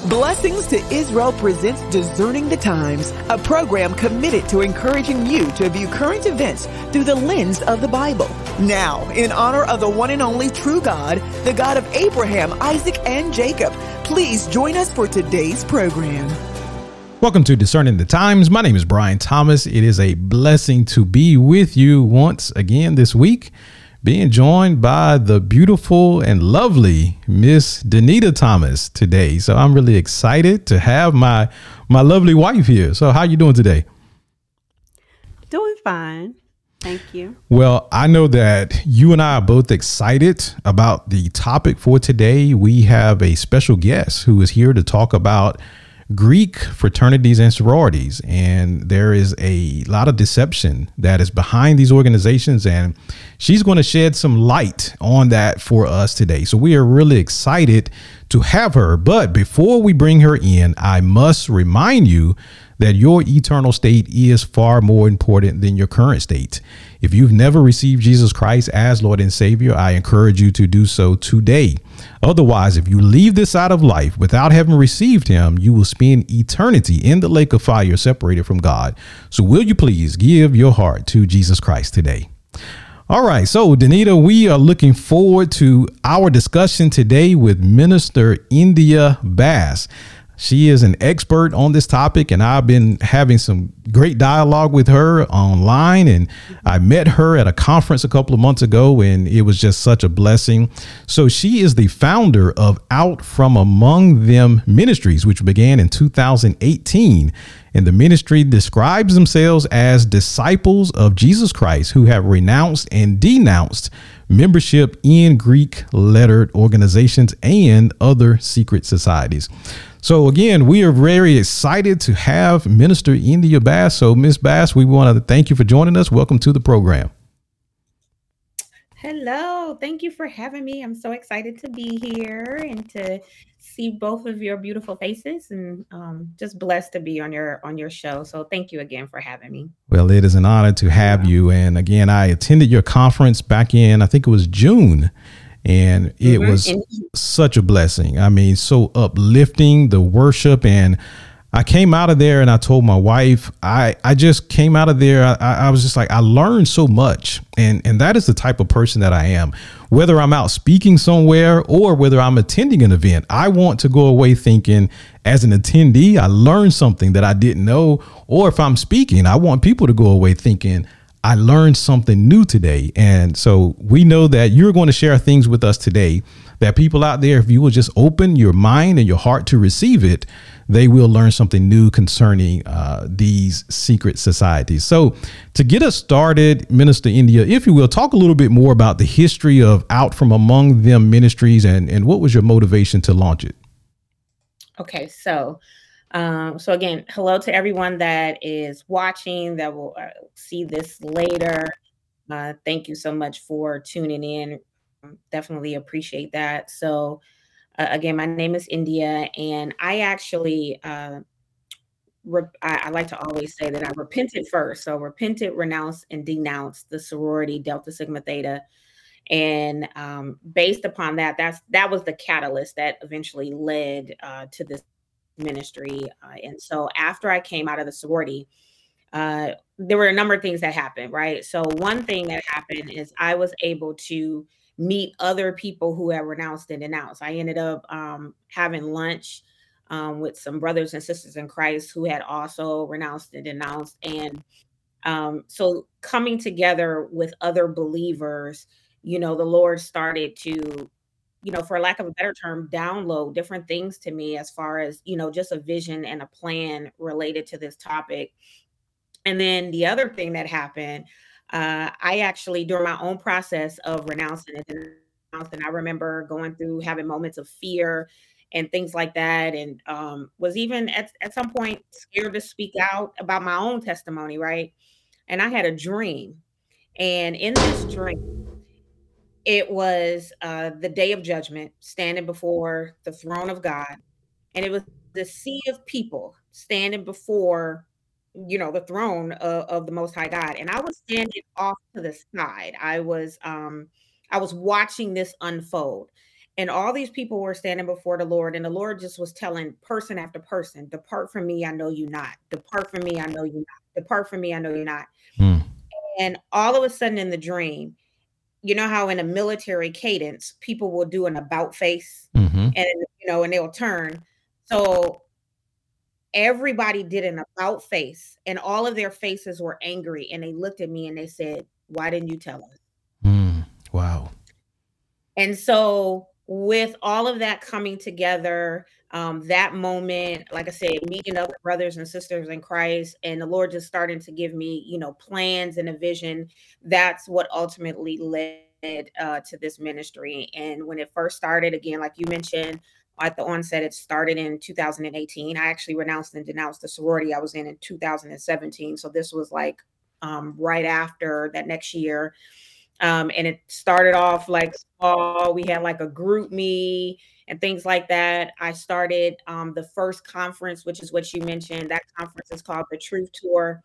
Blessings to Israel presents Discerning the Times, a program committed to encouraging you to view current events through the lens of the Bible. Now, in honor of the one and only true God, the God of Abraham, Isaac, and Jacob, please join us for today's program. Welcome to Discerning the Times. My name is Brian Thomas. It is a blessing to be with you once again this week, being joined by the beautiful and lovely Miss Danita Thomas today. So I'm really excited to have my lovely wife here. So how are you doing today? Doing fine. Thank you. Well, I know that you and I are both excited about the topic for today. We have a special guest who is here to talk about Greek fraternities and sororities. And there is a lot of deception that is behind these organizations. And she's going to shed some light on that for us today. So we are really excited to have her. But before we bring her in, I must remind you that your eternal state is far more important than your current state. If you've never received Jesus Christ as Lord and Savior, I encourage you to do so today. Otherwise, if you leave this side of life without having received him, you will spend eternity in the lake of fire separated from God. So will you please give your heart to Jesus Christ today? All right. So, Danita, we are looking forward to our discussion today with Minister India Bass. She is an expert on this topic, and I've been having some great dialogue with her online. And I met her at a conference a couple of months ago, and it was just such a blessing. So she is the founder of Out From Among Them Ministries, which began in 2018. And the ministry describes themselves as disciples of Jesus Christ who have renounced and denounced membership in Greek lettered organizations and other secret societies. So again, we are very excited to have Minister India Bass. So Miss Bass, we want to thank you for joining us. Welcome to the program. Hello. Thank you for having me. I'm so excited to be here and to see both of your beautiful faces, and just blessed to be on your show. So thank you again for having me. Well, it is an honor to have you. And again, I attended your conference back in, I think it was June. And it was such a blessing. I mean, so uplifting, the worship. And I came out of there and I told my wife, I just came out of there. I was just like, I learned so much. And that is the type of person that I am. Whether I'm out speaking somewhere or whether I'm attending an event, I want to go away thinking as an attendee, I learned something that I didn't know. Or if I'm speaking, I want people to go away thinking I learned something new today. And so we know that you're going to share things with us today that people out there, if you will just open your mind and your heart to receive it, they will learn something new concerning these secret societies. So to get us started, Minister India, if you will, talk a little bit more about the history of Out From Among Them Ministries and what was your motivation to launch it? Okay, so again, hello to everyone that is watching, that will see this later. Thank you so much for tuning in. Definitely appreciate that. So again, my name is India, and I actually, I like to always say that I repented first. So repented, renounced, and denounced the sorority Delta Sigma Theta. And based upon that, that was the catalyst that eventually led to this ministry. And so after I came out of the sorority, there were a number of things that happened, right? So one thing that happened is I was able to meet other people who had renounced and denounced. I ended up having lunch with some brothers and sisters in Christ who had also renounced and denounced. And so coming together with other believers, the Lord started to, for lack of a better term, download different things to me as far as, just a vision and a plan related to this topic. And then the other thing that happened, I actually, during my own process of renouncing and denouncing, I remember going through having moments of fear and things like that. And was even at some point scared to speak out about my own testimony, right? And I had a dream. And in this dream, it was the day of judgment, standing before the throne of God. And it was the sea of people standing before, the throne of the Most High God. And I was standing off to the side. I was watching this unfold. And all these people were standing before the Lord, and the Lord just was telling person after person, depart from me, I know you not. Depart from me, I know you not. Depart from me, I know you're not. Mm. And all of a sudden in the dream, you know how in a military cadence, people will do an about face Mm-hmm. and they'll turn. So everybody did an about face, and all of their faces were angry. And they looked at me and they said, why didn't you tell us? Wow. And so with all of that coming together, that moment, like I said, meeting other brothers and sisters in Christ, and the Lord just starting to give me, plans and a vision. That's what ultimately led to this ministry. And when it first started, again, like you mentioned at the onset, it started in 2018. I actually renounced and denounced the sorority I was in 2017. So this was like right after that next year. And it started off like small. We had like a group me and things like that. I started the first conference, which is what you mentioned. That conference is called the Truth Tour.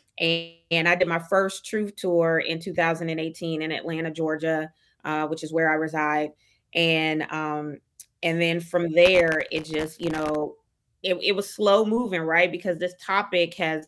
And I did my first Truth Tour in 2018 in Atlanta, Georgia, which is where I reside. And then from there, it just, it was slow moving, right? Because this topic has,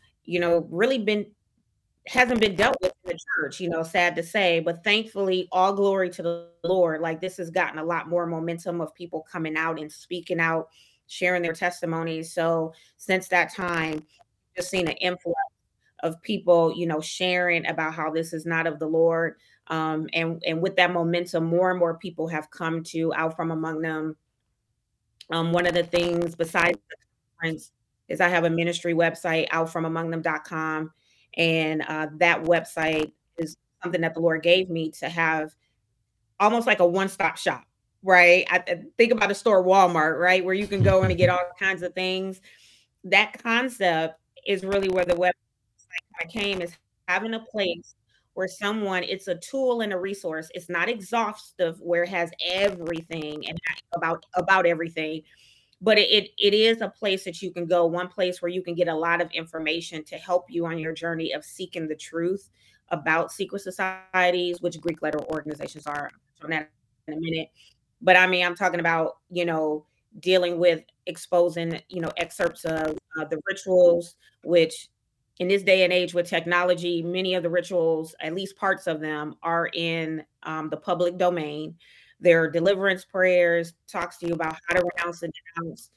really hasn't been dealt with in the church, sad to say, but thankfully, all glory to the Lord. Like this has gotten a lot more momentum of people coming out and speaking out, sharing their testimonies. So since that time, just seen an influx of people, sharing about how this is not of the Lord. And with that momentum, more and more people have come to out from among them. One of the things besides the conference is I have a ministry website, outfromamongthem.com. And that website is something that the Lord gave me to have almost like a one-stop shop, right? I think about a store, Walmart, right? Where you can go in and get all kinds of things. That concept is really where the website came, is having a place where it's a tool and a resource. It's not exhaustive where it has everything and about everything, but it is a place that you can go, one place where you can get a lot of information to help you on your journey of seeking the truth about secret societies, which Greek letter organizations are. On that in a minute. But I mean, I'm talking about, dealing with exposing, excerpts of the rituals, which in this day and age with technology, many of the rituals, at least parts of them, are in the public domain. There are deliverance prayers, talks to you about how to renounce and denounce,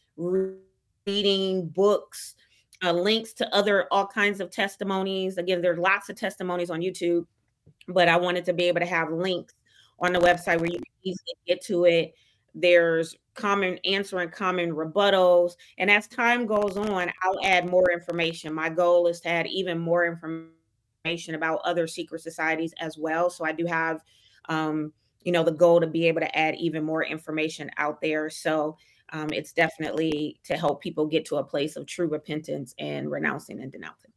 reading books, links to all kinds of testimonies. Again, there are lots of testimonies on YouTube, but I wanted to be able to have links on the website where you can easily get to it. There's answering common rebuttals. And as time goes on, I'll add more information. My goal is to add even more information about other secret societies as well. So I do have, the goal to be able to add even more information out there. So it's definitely to help people get to a place of true repentance and renouncing and denouncing.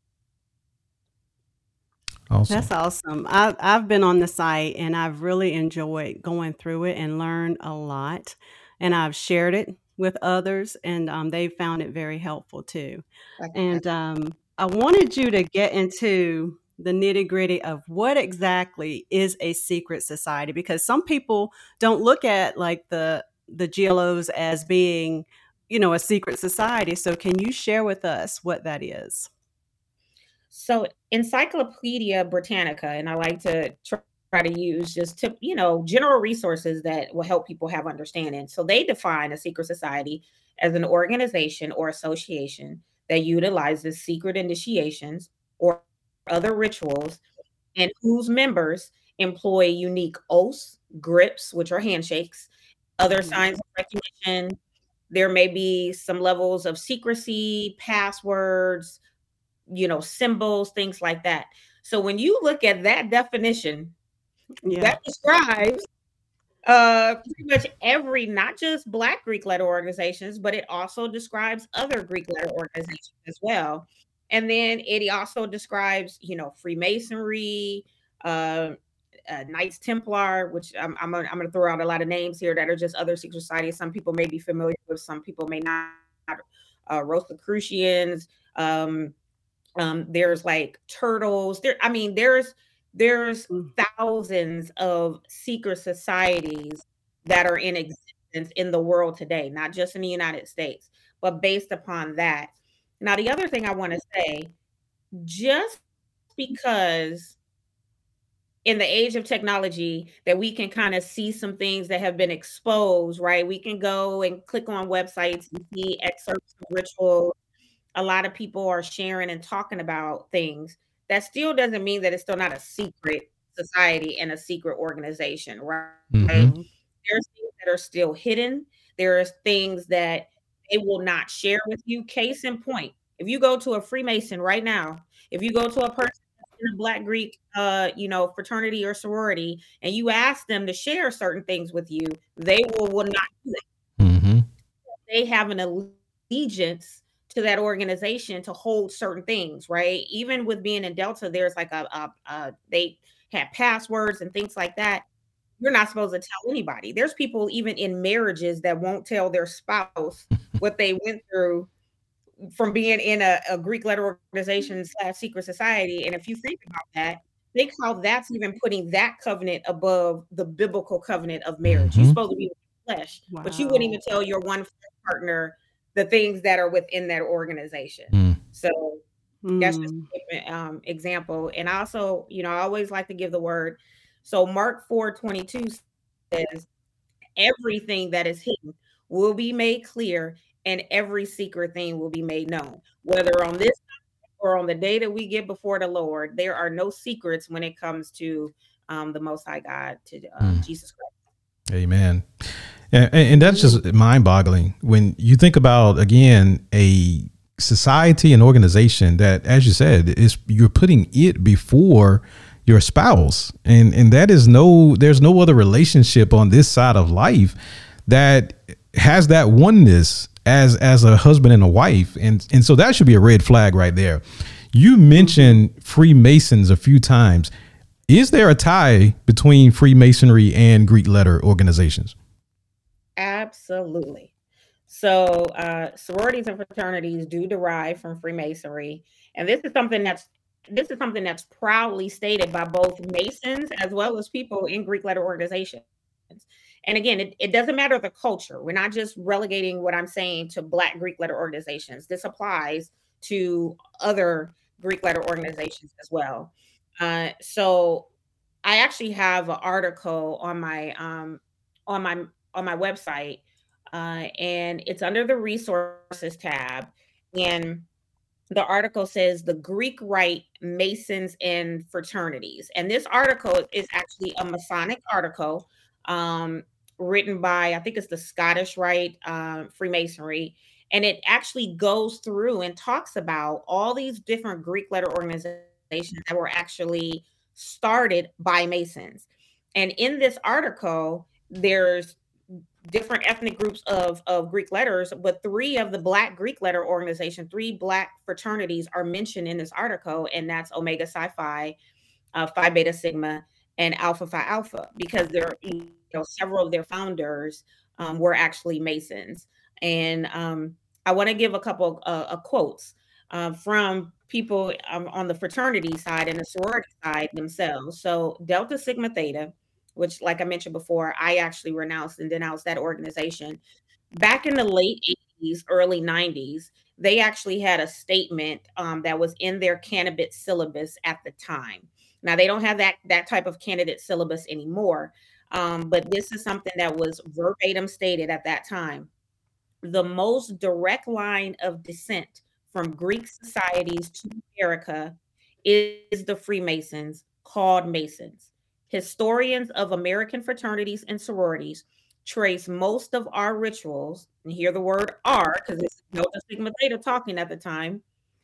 Awesome. That's awesome. I've been on the site and I've really enjoyed going through it and learned a lot. And I've shared it with others, and they found it very helpful too. And I wanted you to get into the nitty gritty of what exactly is a secret society, because some people don't look at like the GLOs as being, a secret society. So can you share with us what that is? So Encyclopedia Britannica, and I like to try to use just general resources that will help people have understanding. So they define a secret society as an organization or association that utilizes secret initiations or other rituals, and whose members employ unique oaths, grips, which are handshakes, other signs of recognition. There may be some levels of secrecy, passwords, symbols, things like that. So when you look at that definition, that describes pretty much every, not just Black Greek letter organizations, but it also describes other Greek letter organizations as well. And then it also describes, Freemasonry, Knights Templar, which I'm going to throw out a lot of names here that are just other secret societies. Some people may be familiar with, some people may not. Rosicrucians. There's like turtles. There's thousands of secret societies that are in existence in the world today, not just in the United States, but based upon that. Now, the other thing I want to say, just because in the age of technology that we can kind of see some things that have been exposed, right? We can go and click on websites and see excerpts of rituals. A lot of people are sharing and talking about things. That still doesn't mean that it's still not a secret society and a secret organization, right? Mm-hmm. There's things that are still hidden. There's things that they will not share with you. Case in point, if you go to a Freemason right now, if you go to a person in a Black Greek, fraternity or sorority, and you ask them to share certain things with you, they will not do that. Mm-hmm. They have an allegiance to that organization to hold certain things, right? Even with being in Delta, there's like they have passwords and things like that. You're not supposed to tell anybody. There's people even in marriages that won't tell their spouse what they went through from being in a Greek letter organization / secret society. And if you think about that, think how that's even putting that covenant above the biblical covenant of marriage. You're supposed to be with flesh, but you wouldn't even tell your one partner the things that are within that organization. So that's just an example. And also, I always like to give the word. So Mark 4:22 says, everything that is hidden will be made clear, and every secret thing will be made known. Whether on this or on the day that we get before the Lord, there are no secrets when it comes to the Most High God, to Jesus Christ. Amen. And that's just mind-boggling when you think about, again, a society and organization that, as you said, you're putting it before your spouse, and there's no other relationship on this side of life that has that oneness as a husband and a wife, and so that should be a red flag right there. You mentioned Freemasons a few times. Is there a tie between Freemasonry and Greek letter organizations? Absolutely. So sororities and fraternities do derive from Freemasonry, and this is something that's proudly stated by both Masons as well as people in Greek letter organizations. And again, it doesn't matter the culture. We're not just relegating what I'm saying to Black Greek letter organizations. This applies to other Greek letter organizations as well. So I actually have an article on my website, and it's under the resources tab. And the article says the Greek Rite Masons and Fraternities. And this article is actually a Masonic article written by, I think it's the Scottish Rite Freemasonry. And it actually goes through and talks about all these different Greek letter organizations that were actually started by Masons. And in this article, there's different ethnic groups of Greek letters, but 3 of the Black Greek letter organization, 3 Black fraternities are mentioned in this article, and that's Omega Psi Phi, Phi Beta Sigma, and Alpha Phi Alpha, because several of their founders were actually Masons. And I want to give a couple of quotes from people on the fraternity side and the sorority side themselves. So Delta Sigma Theta, which, like I mentioned before, I actually renounced and denounced that organization. Back in the late 80s, early 90s, they actually had a statement that was in their candidate syllabus at the time. Now, they don't have that type of candidate syllabus anymore, but this is something that was verbatim stated at that time. The most direct line of descent from Greek societies to America is the Freemasons, called Masons. Historians of American fraternities and sororities trace most of our rituals, and hear the word "our" because it's Delta Sigma Theta talking at the time,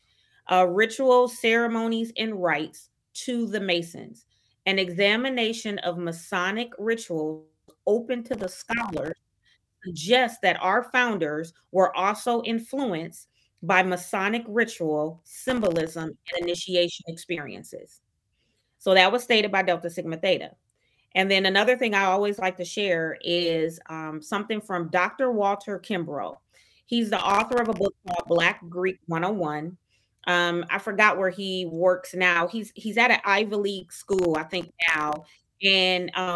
rituals, ceremonies, and rites to the Masons. An examination of Masonic rituals open to the scholars suggests that our founders were also influenced by Masonic ritual, symbolism, and initiation experiences. So that was stated by Delta Sigma Theta. And then another thing I always like to share is something from Dr. Walter Kimbrough. He's the author of a book called Black Greek 101. I forgot where he works now. He's at an Ivy League school, I think now. And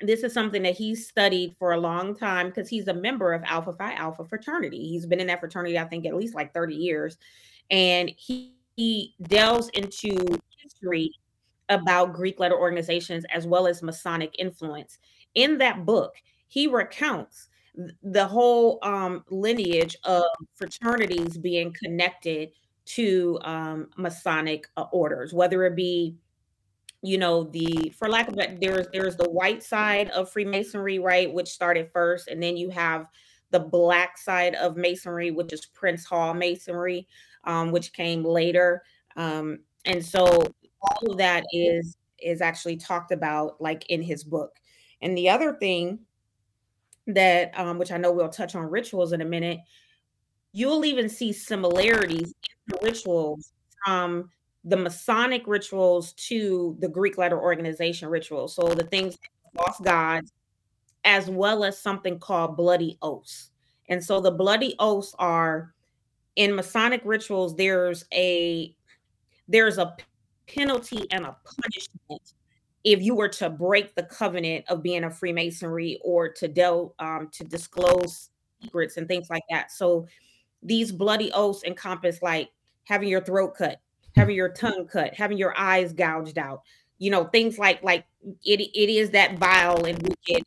this is something that he studied for a long time because he's a member of Alpha Phi Alpha fraternity. He's been in that fraternity, I think, at least like 30 years. And he delves into history about Greek letter organizations as well as Masonic influence. In that book, he recounts the whole lineage of fraternities being connected to Masonic orders, whether it be, you know, the, for lack of it, there's the white side of Freemasonry, right, which started first, and then you have the black side of Masonry, which is Prince Hall Masonry, which came later. And so all of that is actually talked about like in his book. And the other thing that which I know we'll touch on rituals in a minute, you'll even see similarities in the rituals from the Masonic rituals to the Greek letter organization rituals. So the things like false gods, as well as something called bloody oaths. And so the bloody oaths are, in Masonic rituals, there's a penalty and a punishment if you were to break the covenant of being a Freemasonry or to disclose secrets and things like that. So these bloody oaths encompass like having your throat cut, having your tongue cut, having your eyes gouged out, you know, things like it is that vile and wicked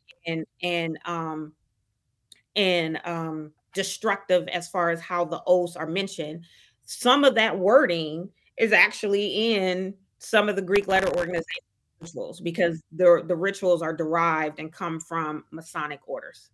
and destructive as far as how the oaths are mentioned. Some of that wording is actually in some of the Greek letter organization rituals because the rituals are derived and come from Masonic orders.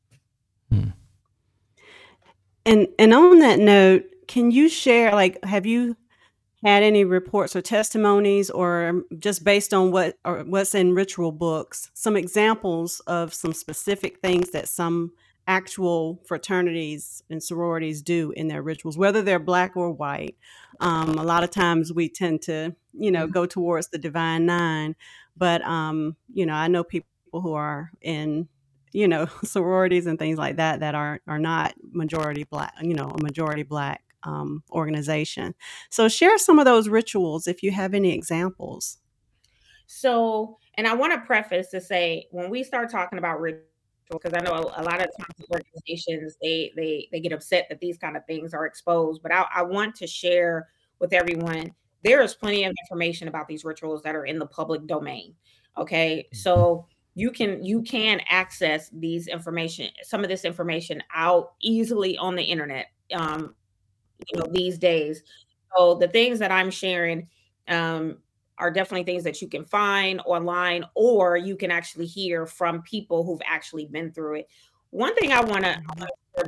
And on that note, can you share, like, have you had any reports or testimonies, or just based on what's in ritual books, some examples of some specific things that some actual fraternities and sororities do in their rituals, whether they're black or white? A lot of times we tend to, go towards the Divine Nine, but I know people who are in sororities and things like that are not majority black, a majority black organization. So share some of those rituals if you have any examples. So, and I want to preface to say, when we start talking about ritual, because I know a lot of times organizations, they get upset that these kind of things are exposed, but I want to share with everyone, there is plenty of information about these rituals that are in the public domain. Okay. So you can access some of this information out easily on the internet, these days. So the things that I'm sharing are definitely things that you can find online, or you can actually hear from people who've actually been through it. One thing I want to share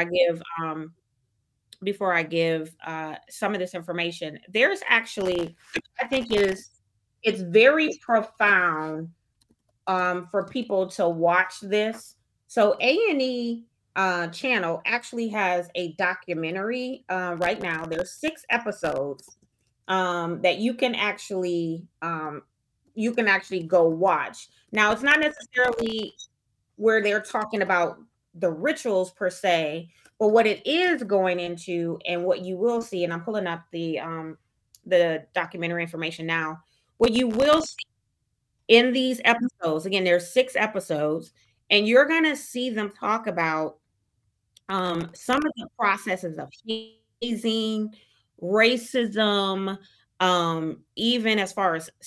before I give some of this information, there's actually, I think it's very profound for people to watch this. So A&E channel actually has a documentary right now. There's 6 episodes that you can actually go watch. Now, it's not necessarily where they're talking about the rituals per se, but what it is going into and what you will see, and I'm pulling up the documentary information now, what you will see in these episodes, again, there's 6 episodes, and you're going to see them talk about some of the processes of hazing, racism, even as far as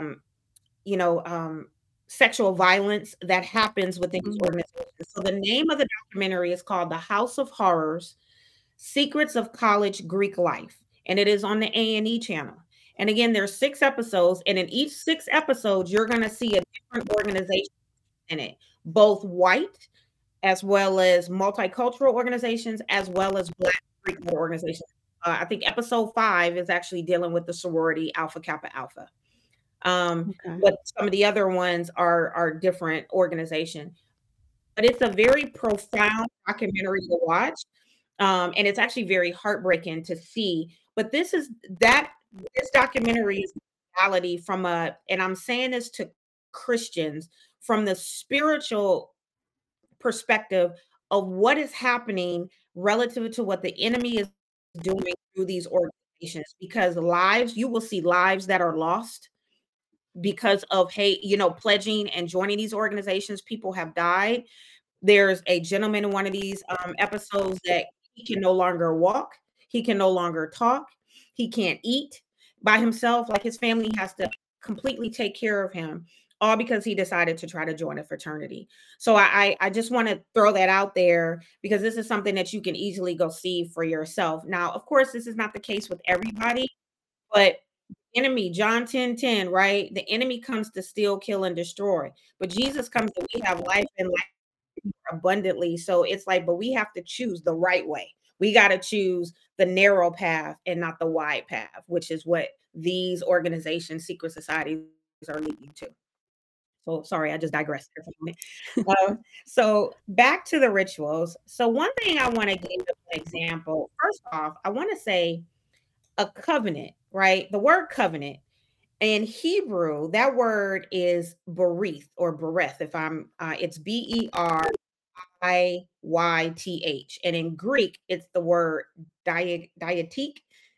sexual violence that happens within these organizations. So the name of the documentary is called The House of Horrors: Secrets of College Greek Life, and it is on the A&E channel. And again, there's 6 episodes, and in each 6 episodes, you're going to see a different organization in it, both white as well as multicultural organizations, as well as Black Greek organizations. I think episode 5 is actually dealing with the sorority Alpha Kappa Alpha. But some of the other ones are different organizations. But it's a very profound documentary to watch. And it's actually very heartbreaking to see. But this documentary is reality and I'm saying this to Christians, from the spiritual perspective of what is happening relative to what the enemy is doing through these organizations, because you will see lives that are lost. because of hate, pledging and joining these organizations. People have died. There's a gentleman in one of these episodes that he can no longer walk. He can no longer talk. He can't eat by himself. Like, his family has to completely take care of him, all because he decided to try to join a fraternity. So I just want to throw that out there, because this is something that you can easily go see for yourself. Now, of course, this is not the case with everybody, but enemy, John 10:10, right? The enemy comes to steal, kill, and destroy. But Jesus comes that we have life and life abundantly. So it's like, but we have to choose the right way. We got to choose the narrow path and not the wide path, which is what these organizations, secret societies, are leading to. So sorry, I just digressed for a minute. So back to the rituals. So one thing I want to give an example. First off, I want to say a covenant, right? The word covenant in Hebrew, that word is berith or bereth. It's Beriyyth, and in Greek, it's the word diatheke,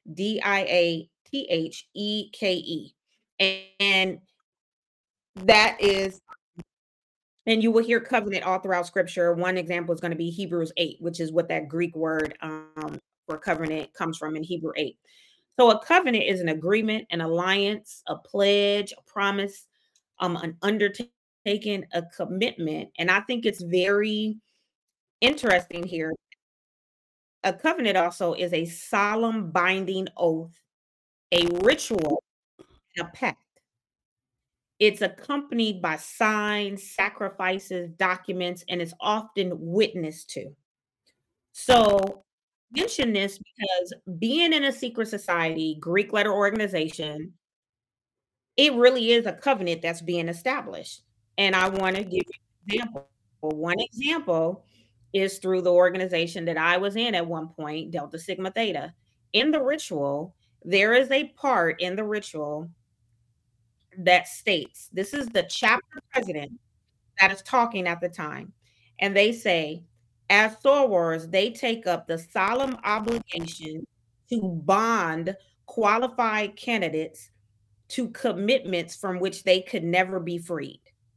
Diatheke, and that is, and you will hear covenant all throughout Scripture. One example is going to be Hebrews 8, which is what that Greek word for covenant comes from in Hebrew 8. So a covenant is an agreement, an alliance, a pledge, a promise, an undertaking, a commitment. And I think it's very interesting here. A covenant also is a solemn binding oath, a ritual, and a pact. It's accompanied by signs, sacrifices, documents, and it's often witnessed to. So mention this because being in a secret society, Greek letter organization, it really is a covenant that's being established. And I want to give you an example. One example is through the organization that I was in at one point, Delta Sigma Theta. In the ritual, there is a part in the ritual that states, this is the chapter president that is talking at the time. And they say, as sorors, they take up the solemn obligation to bond qualified candidates to commitments from which they could never be freed.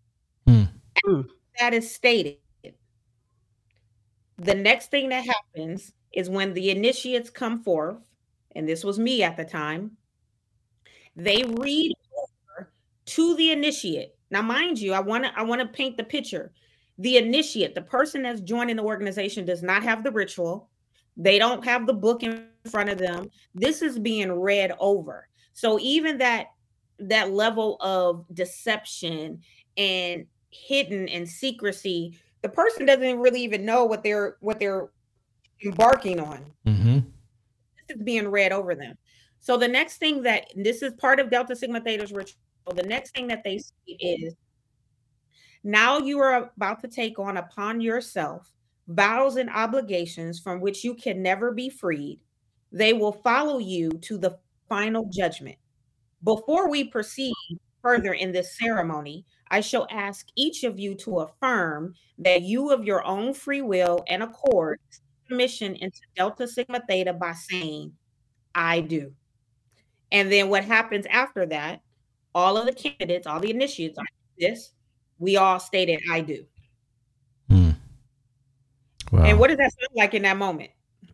That is stated. The next thing that happens is when the initiates come forth, and this was me at the time, they read over to the initiate. Now, mind you, I want to paint the picture. The initiate, the person that's joining the organization, does not have the ritual. They don't have the book in front of them. This is being read over. So even that level of deception and hidden and secrecy, the person doesn't really even know what they're embarking on. This is being read over them. So the next thing this is part of Delta Sigma Theta's ritual. The next thing that they see is, now you are about to take on upon yourself vows and obligations from which you can never be freed. They will follow you to the final judgment. Before we proceed further in this ceremony, I shall ask each of you to affirm that you of your own free will and accord submission into Delta Sigma Theta by saying, I do. And then what happens after that, all of the candidates, all the initiates on this, we all stated, I do. Wow. And what does that sound like in that moment?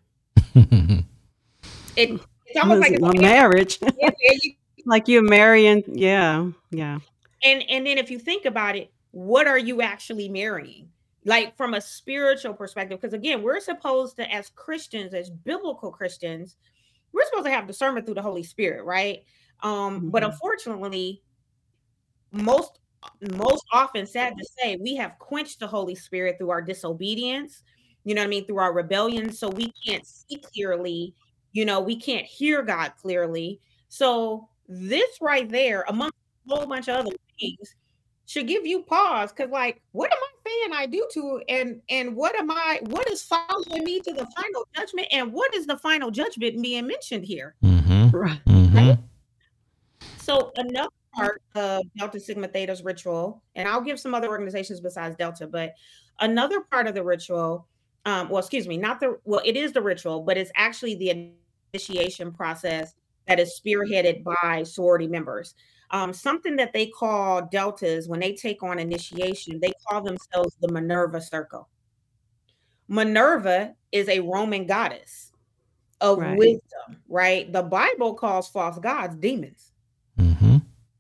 It's almost like a marriage. Like you're marrying. Yeah. And then if you think about it, what are you actually marrying? Like from a spiritual perspective, because again, we're supposed to, as Christians, as biblical Christians, we're supposed to have discernment through the Holy Spirit, right? But unfortunately, most often, sad to say, we have quenched the Holy Spirit through our disobedience, through our rebellion. So we can't see clearly, we can't hear God clearly. So this right there, among a whole bunch of other things, should give you pause. Cause like, what am I saying I do to, and what is following me to the final judgment? And what is the final judgment being mentioned here? Right? So another part of Delta Sigma Theta's ritual, and I'll give some other organizations besides Delta, but another part of the ritual, it is the ritual, but it's actually the initiation process that is spearheaded by sorority members. something that they call deltas when they take on initiation. They call themselves the Minerva Circle. Minerva is a Roman goddess of wisdom, right? The Bible calls false gods demons. Mm-hmm.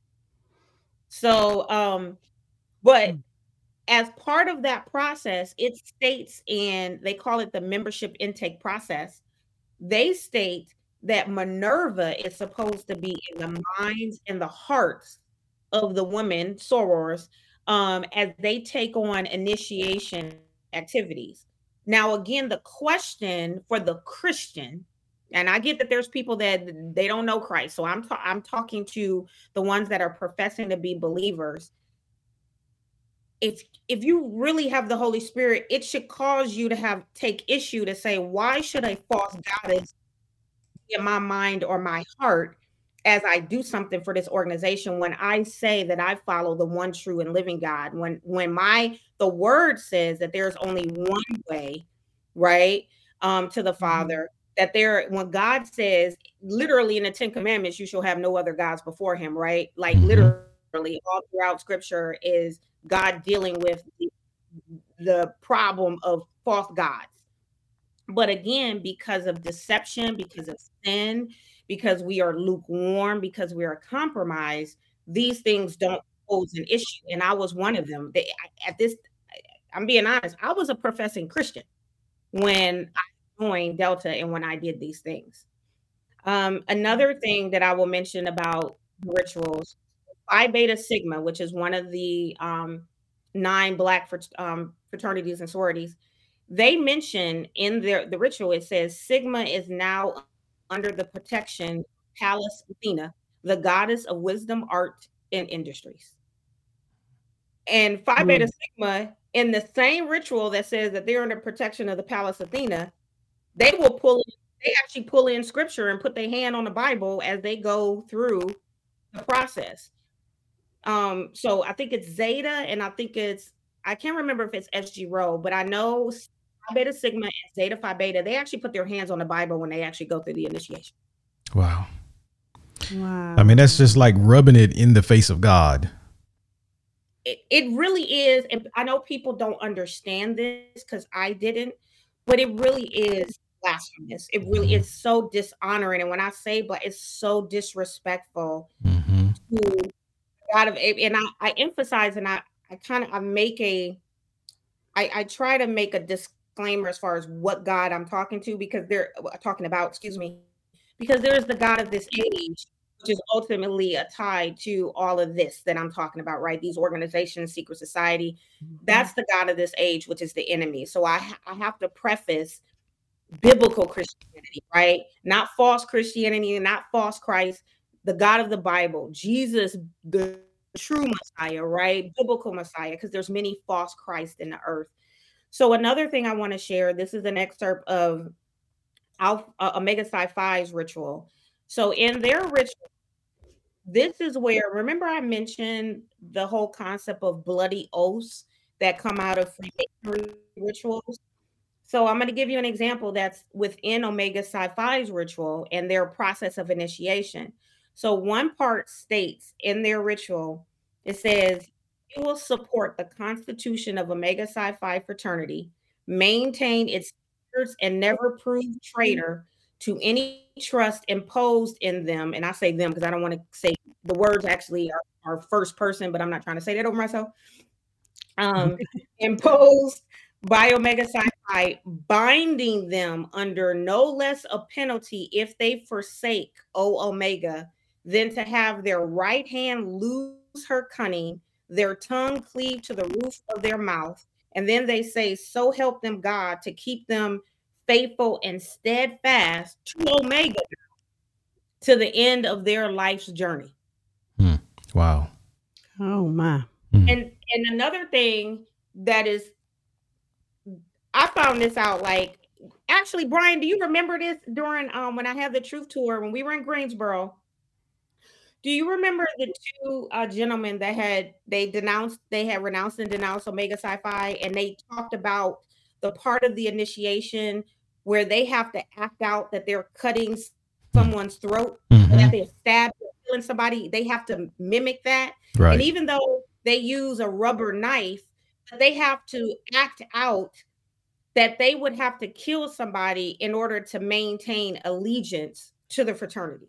So, but as part of that process, it states, and they call it the membership intake process, they state that Minerva is supposed to be in the minds and the hearts of the women, sorors, as they take on initiation activities. Now, again, the question for the Christian, and I get that there's people that they don't know Christ, so I'm talking to the ones that are professing to be believers. If you really have the Holy Spirit, it should cause you to take issue to say, why should a false goddess be in my mind or my heart as I do something for this organization when I say that I follow the one true and living God? When the word says that there's only one way, right, to the Father. That when God says literally in the 10 Commandments, you shall have no other gods before him, right? Like literally all throughout Scripture is God dealing with the problem of false gods. But again, because of deception, because of sin, because we are lukewarm, because we are compromised, these things don't pose an issue. And I was one of them. I'm being honest, I was a professing Christian when I joined Delta and when I did these things. Another thing that I will mention about rituals, Phi Beta Sigma, which is one of the 9 Black fraternities and sororities, they mention in the ritual, it says Sigma is now under the protection of Pallas Athena, the goddess of wisdom, art, and industries. And Phi Beta Sigma, in the same ritual that says that they're under protection of the Pallas Athena, they actually pull in scripture and put their hand on the Bible as they go through the process. So I think it's Zeta, and I can't remember if it's SG Rho, but I know Phi Beta Sigma and Zeta Phi Beta, they actually put their hands on the Bible when they actually go through the initiation. Wow. I mean, that's just like rubbing it in the face of God. It really is. And I know people don't understand this because I didn't, but it really is blasphemous. It really is so dishonoring. And when I say, but it's so disrespectful to God of, and I emphasize, and I try to make a disclaimer as far as what God I'm talking to, because because there is the God of this age, which is ultimately tied to all of this that I'm talking about, right? These organizations, secret society, that's the God of this age, which is the enemy. So I have to preface biblical Christianity, right? Not false Christianity, not false Christ, the God of the Bible, Jesus, the true Messiah, right? Biblical Messiah, because there's many false Christ in the earth. So another thing I want to share, this is an excerpt of Omega Psi Phi's ritual. So in their ritual, this is where, remember I mentioned the whole concept of bloody oaths that come out of Freemasonry rituals. So I'm going to give you an example that's within Omega Psi Phi's ritual and their process of initiation. So one part states in their ritual, it says, you will support the Constitution of Omega Psi Phi fraternity, maintain its standards, and never prove traitor to any trust imposed in them. And I say them because I don't want to say the words actually are first person, but I'm not trying to say that over myself. Imposed by Omega Psi Phi, binding them under no less a penalty if they forsake O Omega than to have their right hand lose her cunning, their tongue cleave to the roof of their mouth. And then they say, so help them God, to keep them faithful and steadfast to Omega to the end of their life's journey. Wow. Oh my. And another thing that is, I found this out, like, actually, Brian, do you remember this during when I had the Truth Tour, when we were in Greensboro? Do you remember the two gentlemen that had renounced and denounced Omega Psi Phi, and they talked about the part of the initiation where they have to act out that they're cutting someone's throat, Mm-hmm. and that they're stabbed or killing somebody, they have to mimic that. Right. And even though they use a rubber knife, they have to act out that they would have to kill somebody in order to maintain allegiance to the fraternity.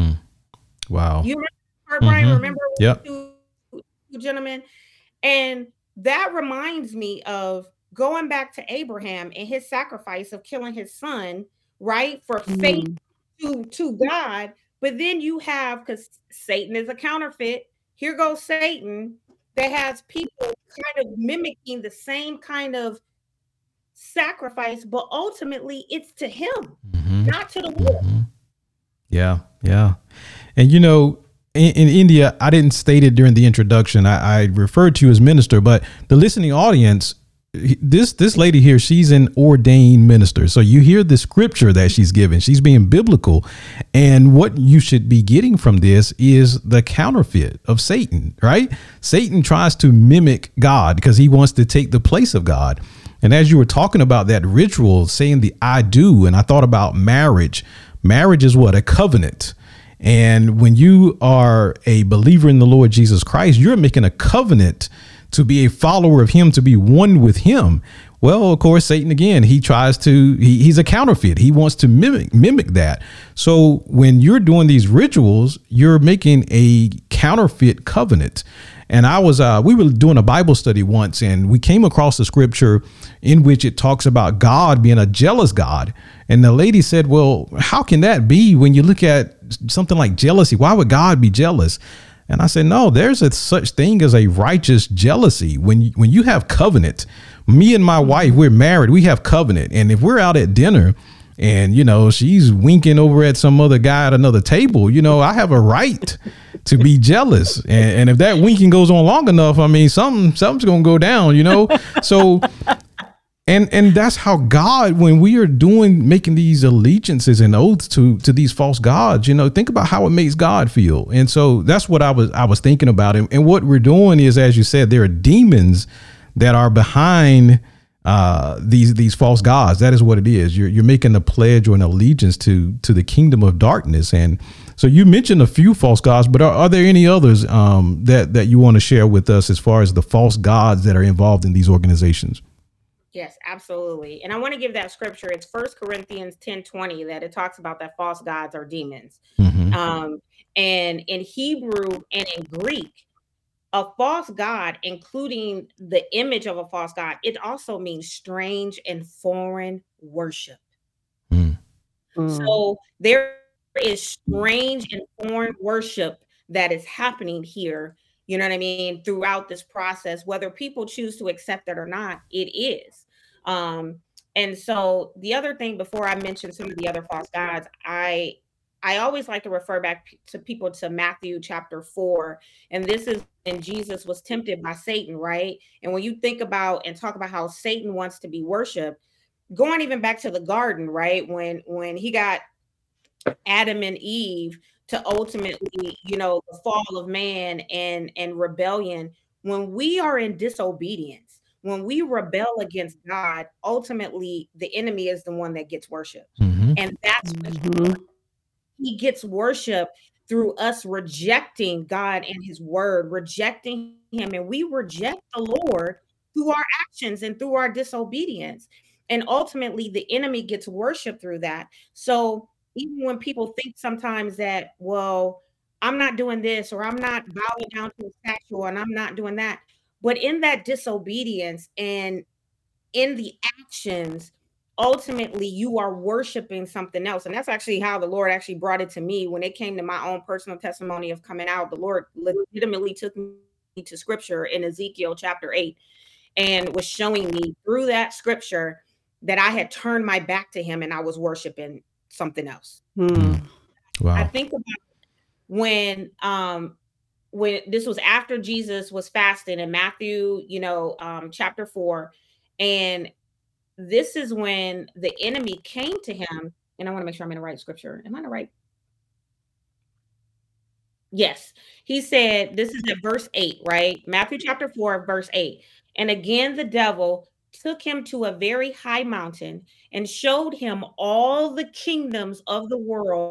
Wow. You remember that part, Brian? Remember Yep. two gentlemen? And that reminds me of going back to Abraham and his sacrifice of killing his son, right? For faith to God. But then you have, because Satan is a counterfeit, here goes Satan that has people kind of mimicking the same kind of sacrifice, but ultimately it's to him, not to the Lord. Yeah. And in India, I didn't state it during the introduction. I referred to you as minister, but the listening audience, this lady here, she's an ordained minister. So you hear the scripture that she's given. She's being biblical. And what you should be getting from this is the counterfeit of Satan, right? Satan tries to mimic God because he wants to take the place of God. And as you were talking about that ritual, saying the I do, and I thought about marriage. Marriage is what? A covenant. And when you are a believer in the Lord Jesus Christ, you're making a covenant to be a follower of him, to be one with him. Well, of course, Satan, again, he tries to, he's a counterfeit. He wants to mimic that. So when you're doing these rituals, you're making a counterfeit covenant. And we were doing a Bible study once, and we came across a scripture in which it talks about God being a jealous God. And the lady said, well, how can that be when you look at something like jealousy? Why would God be jealous? And I said, no, there's a such thing as a righteous jealousy. When you have covenant, me and my wife, we're married, we have covenant. And if we're out at dinner and, she's winking over at some other guy at another table, I have a right to be jealous. And if that winking goes on long enough, I mean, something's going to go down, So and that's how God, when we are making these allegiances and oaths to these false gods, think about how it makes God feel. And so that's what I was thinking about. And what we're doing is, as you said, there are demons that are behind these false gods. That is what it is. You're making a pledge or an allegiance to the kingdom of darkness. And so you mentioned a few false gods, but are there any others that you want to share with us as far as the false gods that are involved in these organizations? Yes, absolutely. And I want to give that scripture. It's 1 Corinthians 10:20 that it talks about that false gods are demons. And in Hebrew and in Greek, a false god, including the image of a false god, it also means strange and foreign worship. So there is strange and foreign worship that is happening here, you know what I mean, throughout this process, whether people choose to accept it or not, it is. And so the other thing, before I mention some of the other false gods, I always like to refer back to people to Matthew chapter 4. And this is when Jesus was tempted by Satan, right? And when you think about and talk about how Satan wants to be worshiped, going even back to the garden, right? When he got Adam and Eve to ultimately, the fall of man and rebellion, when we are in disobedience, when we rebel against God, ultimately the enemy is the one that gets worshiped. And that's what he gets worship through us rejecting God and his word, rejecting him. And we reject the Lord through our actions and through our disobedience. And ultimately the enemy gets worship through that. So even when people think sometimes that, well, I'm not doing this, or I'm not bowing down to a statue, and I'm not doing that. But in that disobedience and in the actions, ultimately you are worshiping something else. And that's actually how the Lord actually brought it to me when it came to my own personal testimony of coming out. The Lord legitimately took me to scripture in Ezekiel chapter 8 and was showing me through that scripture that I had turned my back to him and I was worshiping something else. Wow. I think about when this was after Jesus was fasting in Matthew, chapter 4. And this is when the enemy came to him. And I want to make sure I'm in the right scripture. Am I in the right? Yes. He said, this is at verse 8, right? Matthew chapter 4, verse 8. And again, the devil took him to a very high mountain and showed him all the kingdoms of the world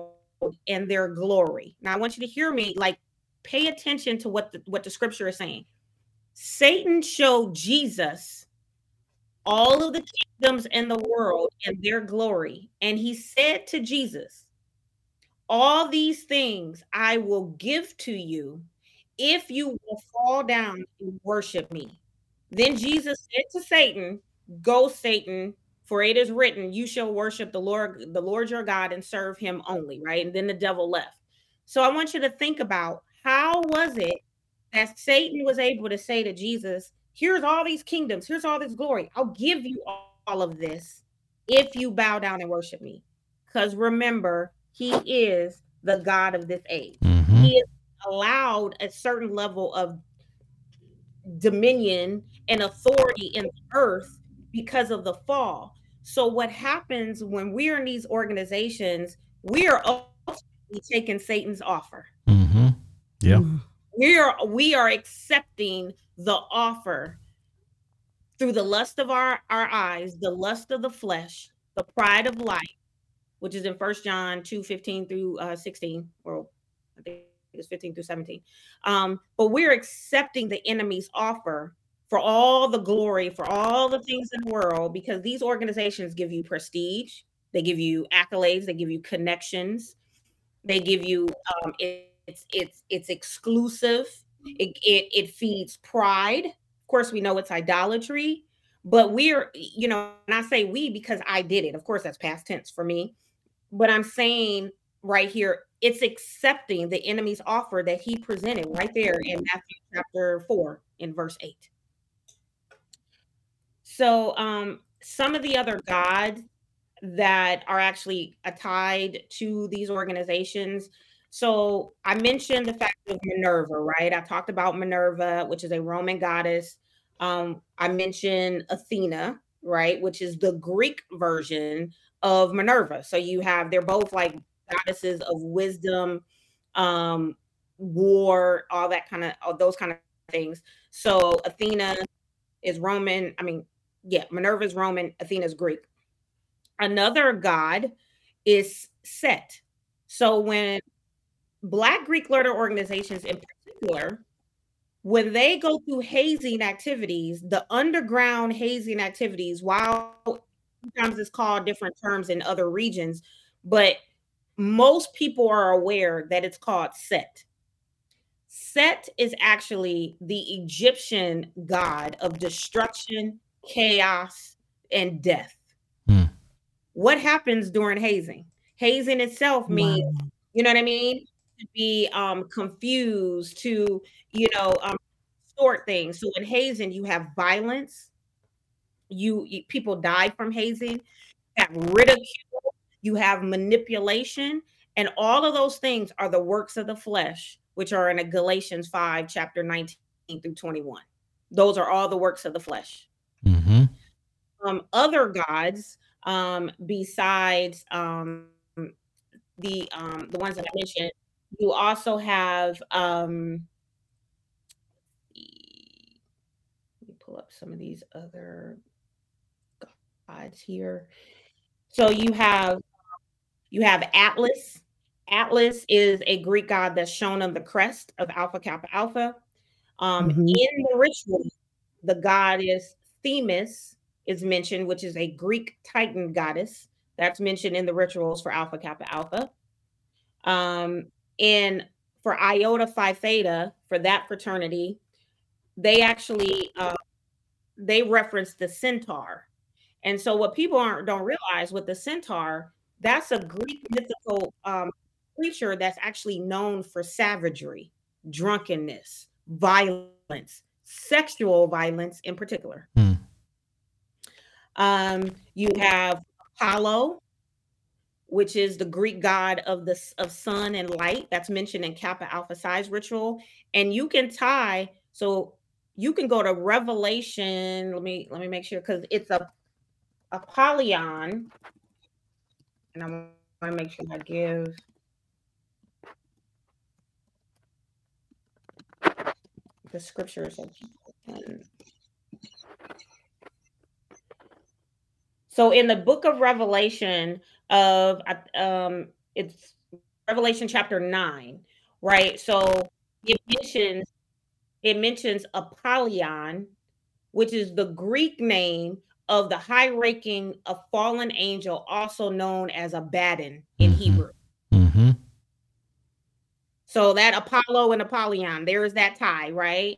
and their glory. Now I want you to hear me, like, pay attention to what the scripture is saying. Satan showed Jesus all of the kingdoms in the world and their glory. And he said to Jesus, all these things I will give to you if you will fall down and worship me. Then Jesus said to Satan, go, Satan, for it is written, you shall worship the Lord your God and serve him only, right? And then the devil left. So I want you to think about, how was it that Satan was able to say to Jesus, here's all these kingdoms, here's all this glory, I'll give you all of this if you bow down and worship me. Because remember, he is the God of this age. Mm-hmm. He is allowed a certain level of dominion and authority in the earth because of the fall. So what happens when we're in these organizations, we are ultimately taking Satan's offer. Mm-hmm. Yeah. We are accepting the offer through the lust of our eyes, the lust of the flesh, the pride of life, which is in 1 John 2:15 through 16, or I think it's 15 through 17. But we're accepting the enemy's offer for all the glory, for all the things in the world, because these organizations give you prestige, they give you accolades, they give you connections, they give you it's exclusive, it feeds pride. Of course, we know it's idolatry, but we're, and I say we because I did it. Of course, that's past tense for me. But I'm saying right here, it's accepting the enemy's offer that he presented right there in Matthew chapter 4 in verse 8. So some of the other gods that are actually tied to these organizations. So I mentioned the fact of Minerva, right? I talked about Minerva, which is a Roman goddess. I mentioned Athena, right? Which is the Greek version of Minerva. So they're both like goddesses of wisdom, war, all those kind of things. So Athena is Roman. Minerva is Roman, Athena is Greek. Another god is Set. So when Black Greek learner organizations in particular, when they go through hazing activities, the underground hazing activities, while sometimes it's called different terms in other regions, but most people are aware that it's called Set. Set is actually the Egyptian god of destruction, chaos, and death. What happens during hazing? Hazing itself means, you know what I mean? To be confused, to, sort things. So in hazing, you have violence. People die from hazing. You have ridicule. You have manipulation. And all of those things are the works of the flesh, which are in Galatians 5, chapter 19 through 21. Those are all the works of the flesh. Mm-hmm. Other gods, besides the ones that I mentioned, you also have let me pull up some of these other gods here. So you have Atlas. Atlas is a Greek god that's shown on the crest of Alpha Kappa Alpha. In the ritual, the goddess Themis is mentioned, which is a Greek Titan goddess that's mentioned in the rituals for Alpha Kappa Alpha. And for Iota Phi Theta, for that fraternity, they actually they reference the centaur. And so what people don't realize with the centaur, that's a Greek mythical creature that's actually known for savagery, drunkenness, violence, sexual violence in particular. You have Apollo, which is the Greek god of sun and light, that's mentioned in Kappa Alpha Psi's ritual. And you can you can go to Revelation. Let me make sure, because it's Apollyon, and I want to make sure I give the scriptures that people can. So in the book of Revelation it's Revelation chapter 9, right? So it mentions Apollyon, which is the Greek name of the high ranking of fallen angel, also known as Abaddon in Hebrew. Mm-hmm. So that Apollo and Apollyon, there is that tie, right?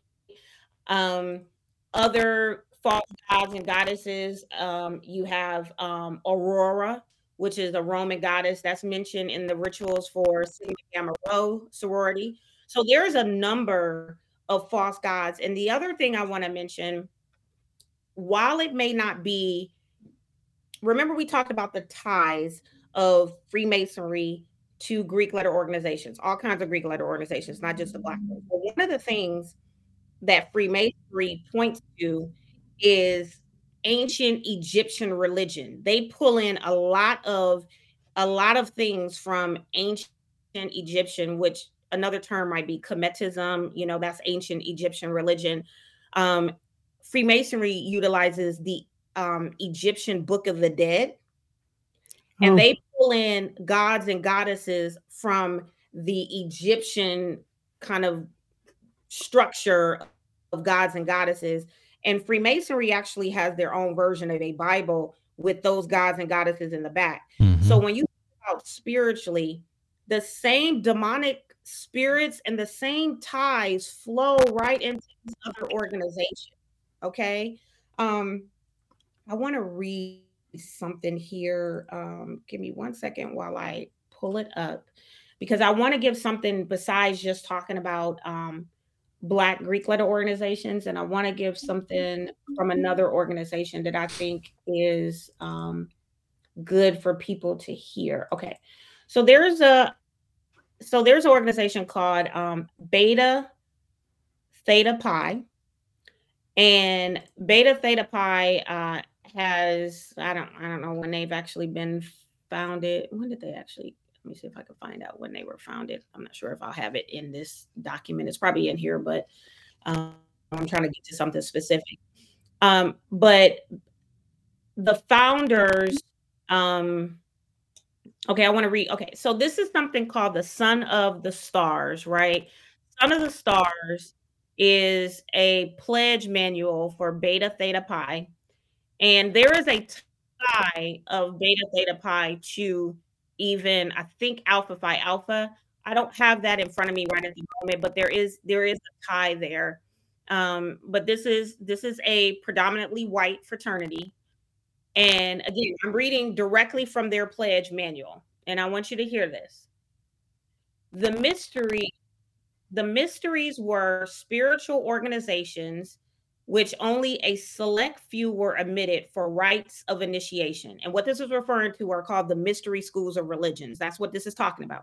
Other false gods and goddesses, you have Aurora, which is a Roman goddess that's mentioned in the rituals for Sigma Gamma Rho sorority. So there's a number of false gods. And the other thing I want to mention, while it may not be, remember we talked about the ties of Freemasonry to Greek letter organizations, all kinds of Greek letter organizations, not just the Black ones. But one of the things that Freemasonry points to is ancient Egyptian religion. They pull in a lot of things from ancient Egyptian, which another term might be Kemetism, that's ancient Egyptian religion. Freemasonry utilizes the Egyptian Book of the Dead, and they pull in gods and goddesses from the Egyptian kind of structure of gods and goddesses. And Freemasonry actually has their own version of a Bible with those gods and goddesses in the back. Mm-hmm. So when you think about spiritually, the same demonic spirits and the same ties flow right into this other organization. Okay. I want to read something here. Give me 1 second while I pull it up, because I want to give something besides just talking about Black Greek letter organizations, and I want to give something from another organization that I think is good for people to hear. Okay, so there's an organization called Beta Theta Pi, and Beta Theta Pi has I don't know when they've actually been founded. When did they actually? Let me see if I can find out when they were founded. I'm not sure if I'll have it in this document. It's probably in here, but I'm trying to get to something specific. But the founders, okay, I want to read. Okay, so this is something called the Son of the Stars, right? Son of the Stars is a pledge manual for Beta Theta Pi. And there is a tie of Beta Theta Pi to even, I think, Alpha Phi Alpha. I don't have that in front of me right at the moment, but there is a tie there. But this is a predominantly white fraternity. And again, I'm reading directly from their pledge manual, and I want you to hear this. The mysteries were spiritual organizations which only a select few were admitted for rites of initiation. And what this is referring to are called the mystery schools of religions. That's what this is talking about.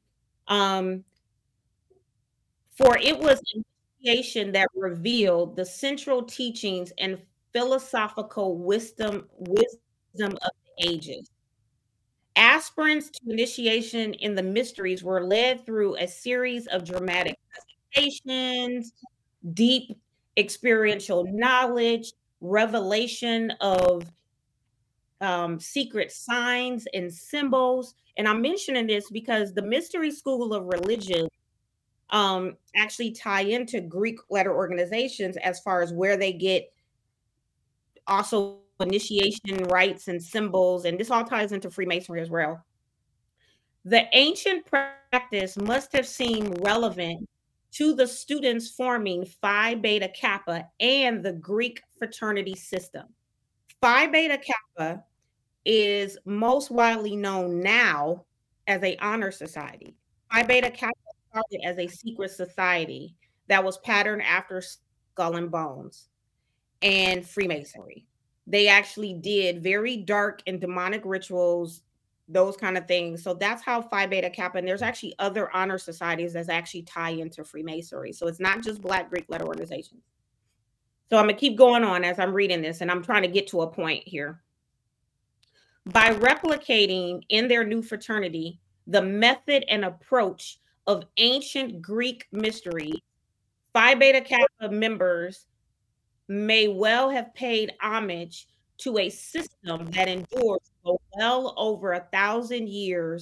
For it was initiation that revealed the central teachings and philosophical wisdom of the ages. Aspirants to initiation in the mysteries were led through a series of dramatic presentations, deep experiential knowledge, revelation of secret signs and symbols. And I'm mentioning this because the mystery school of religion actually tie into Greek letter organizations as far as where they get also initiation rites and symbols. And this all ties into Freemasonry as well. The ancient practice must have seemed relevant to the students forming Phi Beta Kappa and the Greek fraternity system. Phi Beta Kappa is most widely known now as an honor society. Phi Beta Kappa started as a secret society that was patterned after Skull and Bones and Freemasonry. They actually did very dark and demonic rituals, those kind of things. So that's how Phi Beta Kappa, and there's actually other honor societies that actually tie into Freemasonry. So it's not just Black Greek letter organizations. So I'm going to keep going on as I'm reading this, and I'm trying to get to a point here. By replicating in their new fraternity the method and approach of ancient Greek mystery, Phi Beta Kappa members may well have paid homage to a system that endures for well over 1,000 years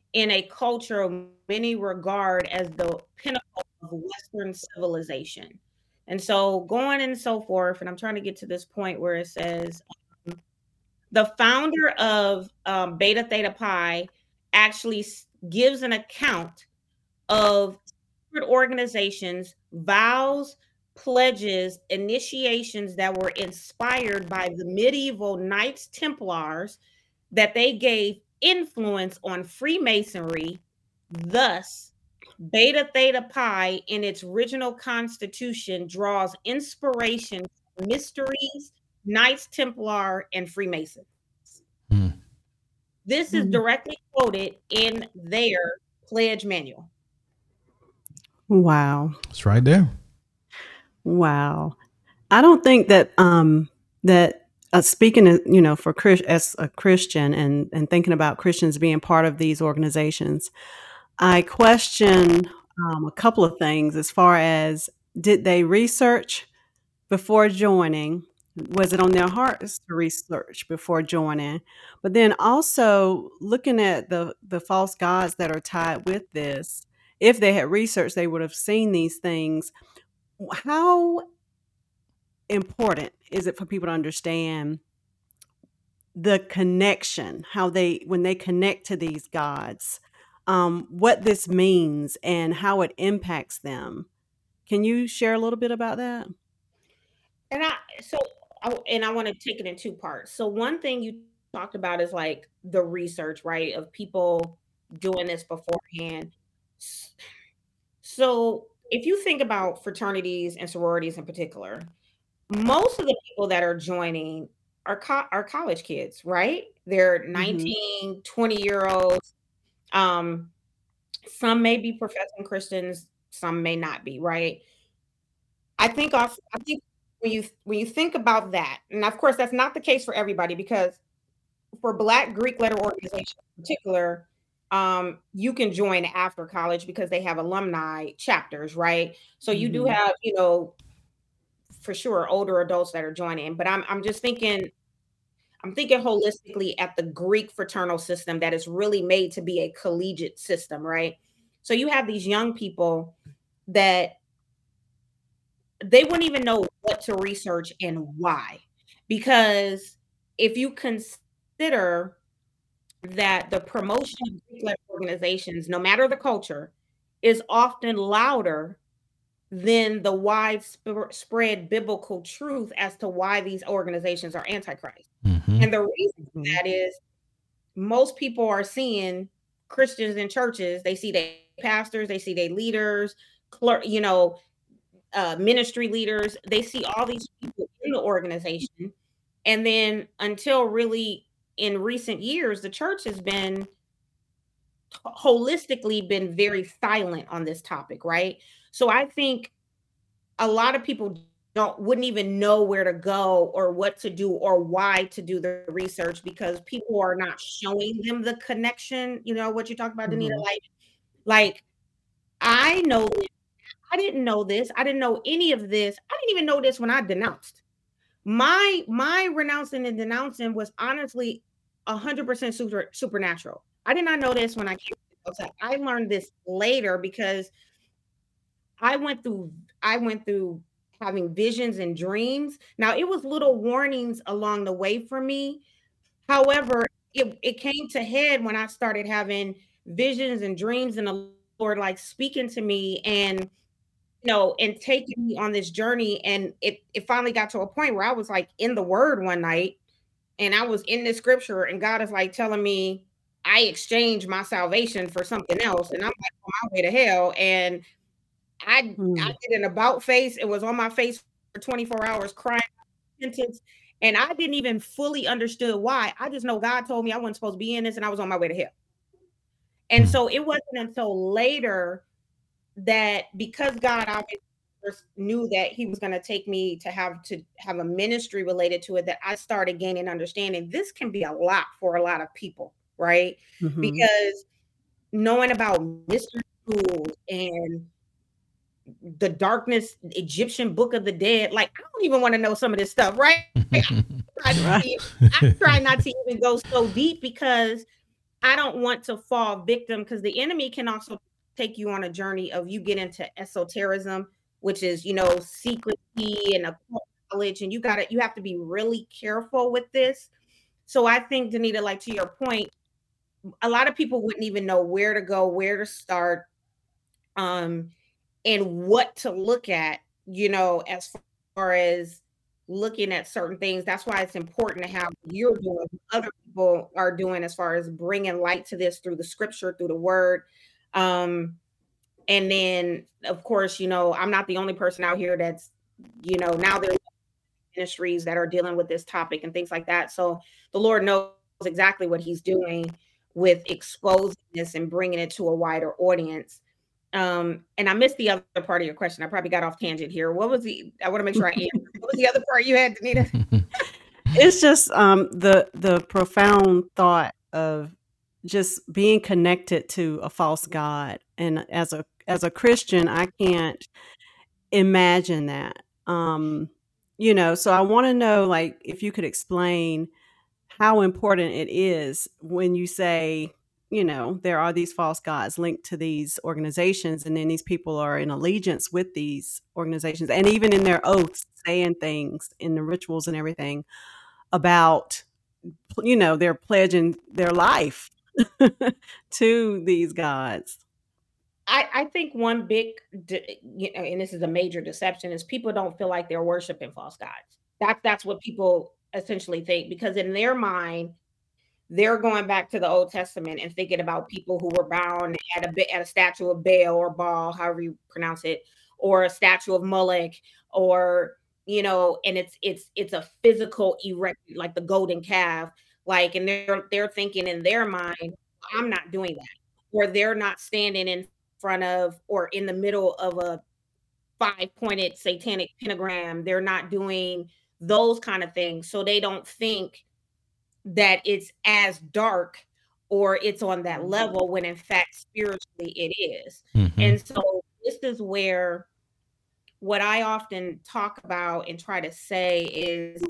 in a culture many regard as the pinnacle of Western civilization. And so going and so forth, and I'm trying to get to this point where it says the founder of Beta Theta Pi actually gives an account of secret organizations, vows, pledges, initiations that were inspired by the medieval Knights Templars, that they gave influence on Freemasonry. Thus, Beta Theta Pi in its original constitution draws inspiration from mysteries, Knights Templar, and Freemasons. This is directly quoted in their pledge manual. Wow. It's right there. Wow. I don't think that speaking as a Christian and thinking about Christians being part of these organizations, I question a couple of things as far as, did they research before joining? Was it on their hearts to research before joining? But then also looking at the false gods that are tied with this, if they had researched, they would have seen these things. How important is it for people to understand the connection, when they connect to these gods, what this means and how it impacts them? Can you share a little bit about that? And I want to take it in two parts. So one thing you talked about is like the research, right, of people doing this beforehand. So if you think about fraternities and sororities in particular, most of the people that are joining are college kids, right? They're 19, 20-year-olds. Some may be professing Christians, some may not be, right? I think when you think about that, and of course that's not the case for everybody, because for Black Greek letter organizations in particular, you can join after college because they have alumni chapters, right? So you do have, for sure, older adults that are joining. But I'm thinking holistically at the Greek fraternal system that is really made to be a collegiate system, right? So you have these young people that they wouldn't even know what to research and why. Because if you consider that the promotion of Greek organizations, no matter the culture, is often louder than the widespread biblical truth as to why these organizations are antichrist. And the reason for that is most people are seeing Christians in churches. They see their pastors, they see their leaders, ministry leaders. They see all these people in the organization. And then until really in recent years, the church has been holistically been very silent on this topic, right? So I think a lot of people wouldn't even know where to go or what to do or why to do the research, because people are not showing them the connection. You know what you talked about, Danita? Like I know this. I didn't know this. I didn't know any of this. I didn't even know this when I denounced. My renouncing and denouncing was honestly 100% supernatural. I did not know this when I came to the outside. I learned this later because I went through having visions and dreams. Now, it was little warnings along the way for me. However, it came to head when I started having visions and dreams, and the Lord like speaking to me and and taking me on this journey. And it finally got to a point where I was like in the Word one night, and I was in the scripture, and God is like telling me I exchanged my salvation for something else, and I'm like on my way to hell. And I did an about face. It was on my face for 24 hours, crying repentance, and I didn't even fully understood why. I just know God told me I wasn't supposed to be in this, and I was on my way to hell. And so it wasn't until later that, because God obviously knew that He was going to take me to have a ministry related to it, that I started gaining understanding. This can be a lot for a lot of people, right? Because knowing about mystery schools and the darkness, Egyptian Book of the Dead, like I don't even want to know some of this stuff, right? I try not to even go so deep, because I don't want to fall victim, because the enemy can also take you on a journey of you get into esotericism, which is, secrecy and occult knowledge, and you have to be really careful with this. So I think, Danita, like to your point, a lot of people wouldn't even know where to go, where to start, and what to look at, as far as looking at certain things. That's why it's important to have what you're doing, other people are doing, as far as bringing light to this through the scripture, through the word. And then, of course, I'm not the only person out here that's, now there's ministries that are dealing with this topic and things like that. So the Lord knows exactly what he's doing with exposing this and bringing it to a wider audience. And I missed the other part of your question. I probably got off tangent here. I want to make sure I answer. What was the other part you had, Danita? It's just the profound thought of just being connected to a false god. And as a Christian, I can't imagine that. So I want to know, like, if you could explain how important it is when you say, there are these false gods linked to these organizations, and then these people are in allegiance with these organizations, and even in their oaths saying things in the rituals and everything about, they're pledging their life to these gods. I think one big, and this is a major deception, is people don't feel like they're worshiping false gods. That's what people essentially think, because in their mind, they're going back to the Old Testament and thinking about people who were bound at a statue of Baal or Baal, however you pronounce it, or a statue of Molech, or and it's a physical erect, like the golden calf, like, and they're thinking in their mind, I'm not doing that, or they're not standing in front of or in the middle of a 5-pointed satanic pentagram. They're not doing those kind of things, so they don't think that it's as dark or it's on that level, when in fact spiritually it is. Mm-hmm. And so this is where what I often talk about and try to say is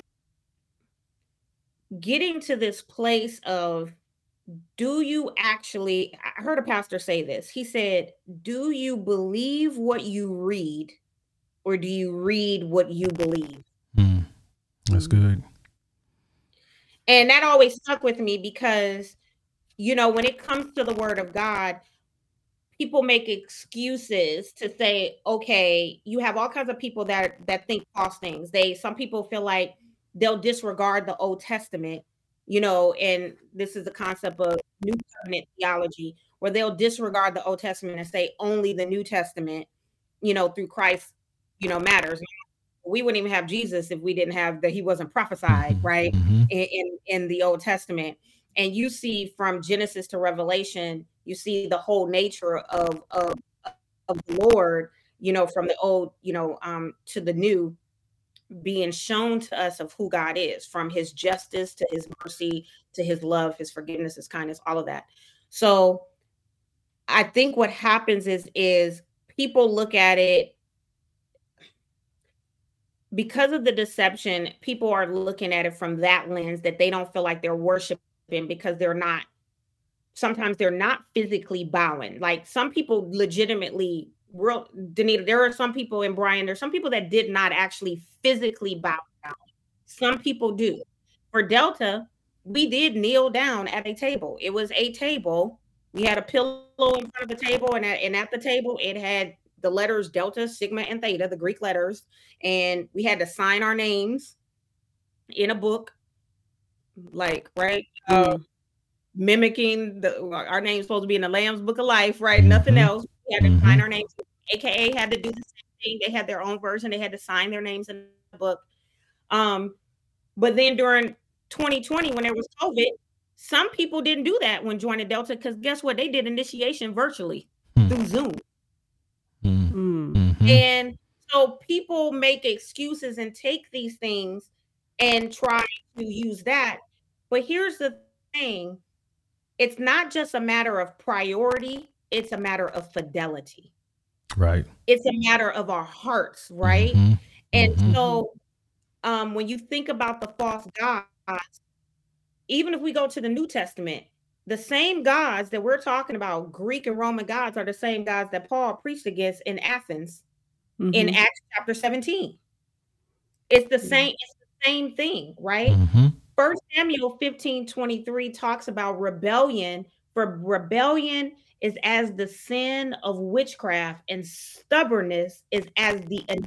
getting to this place of, do you actually, I heard a pastor say this. He said, do you believe what you read, or do you read what you believe? That's good. And that always stuck with me, because, when it comes to the word of God, people make excuses to say, okay, you have all kinds of people that think false things. Some people feel like they'll disregard the Old Testament, and this is the concept of New Covenant theology, where they'll disregard the Old Testament and say only the New Testament, through Christ, matters. We wouldn't even have Jesus if we didn't have that. He wasn't prophesied, right? In the Old Testament. And you see from Genesis to Revelation, you see the whole nature of the Lord, from the old, to the new, being shown to us of who God is, from his justice to his mercy to his love, his forgiveness, his kindness, all of that. So I think what happens is people look at it, because of the deception, people are looking at it from that lens, that they don't feel like they're worshiping, because sometimes they're not physically bowing. Like, some people legitimately, Danita, there are some people, and Brian, there's some people that did not actually physically bow down. Some people do. For Delta, we did kneel down at a table. It was a table. We had a pillow in front of the table, and at the table, it had the letters Delta, Sigma, and Theta, the Greek letters. And we had to sign our names in a book, like, right? Mimicking our name's supposed to be in the Lamb's Book of Life, right? Nothing else. We had to sign our names. AKA had to do the same thing. They had their own version. They had to sign their names in the book. But then during 2020, when there was COVID, some people didn't do that when joining Delta, because guess what? They did initiation virtually through Zoom. And so people make excuses and take these things and try to use that. But here's the thing. It's not just a matter of priority. It's a matter of fidelity. Right. It's a matter of our hearts, right? And so when you think about the false gods, even if we go to the New Testament, the same gods that we're talking about, Greek and Roman gods, are the same gods that Paul preached against in Athens in Acts chapter 17. It's the same thing, right? Mm-hmm. 1 Samuel 15:23 talks about rebellion. For rebellion is as the sin of witchcraft, and stubbornness is as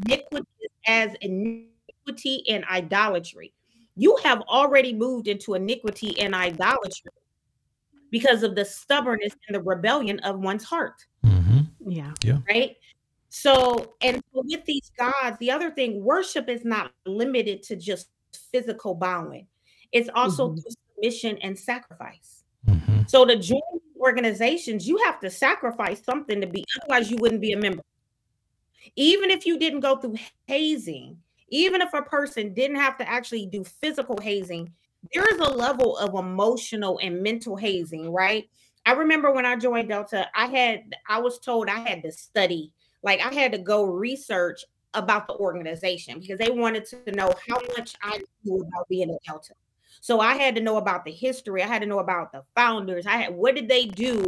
iniquity and idolatry. You have already moved into iniquity and idolatry because of the stubbornness and the rebellion of one's heart. Mm-hmm. Yeah. Right? So, and with these gods, the other thing, worship is not limited to just physical bowing. It's also through submission and sacrifice. Mm-hmm. So to join organizations, you have to sacrifice something to be, otherwise you wouldn't be a member. Even if you didn't go through hazing, even if a person didn't have to actually do physical hazing, there is a level of emotional and mental hazing, right? I remember when I joined Delta, I was told I had to study, like I had to go research about the organization because they wanted to know how much I knew about being a Delta. So I had to know about the history. I had to know about the founders. What did they do?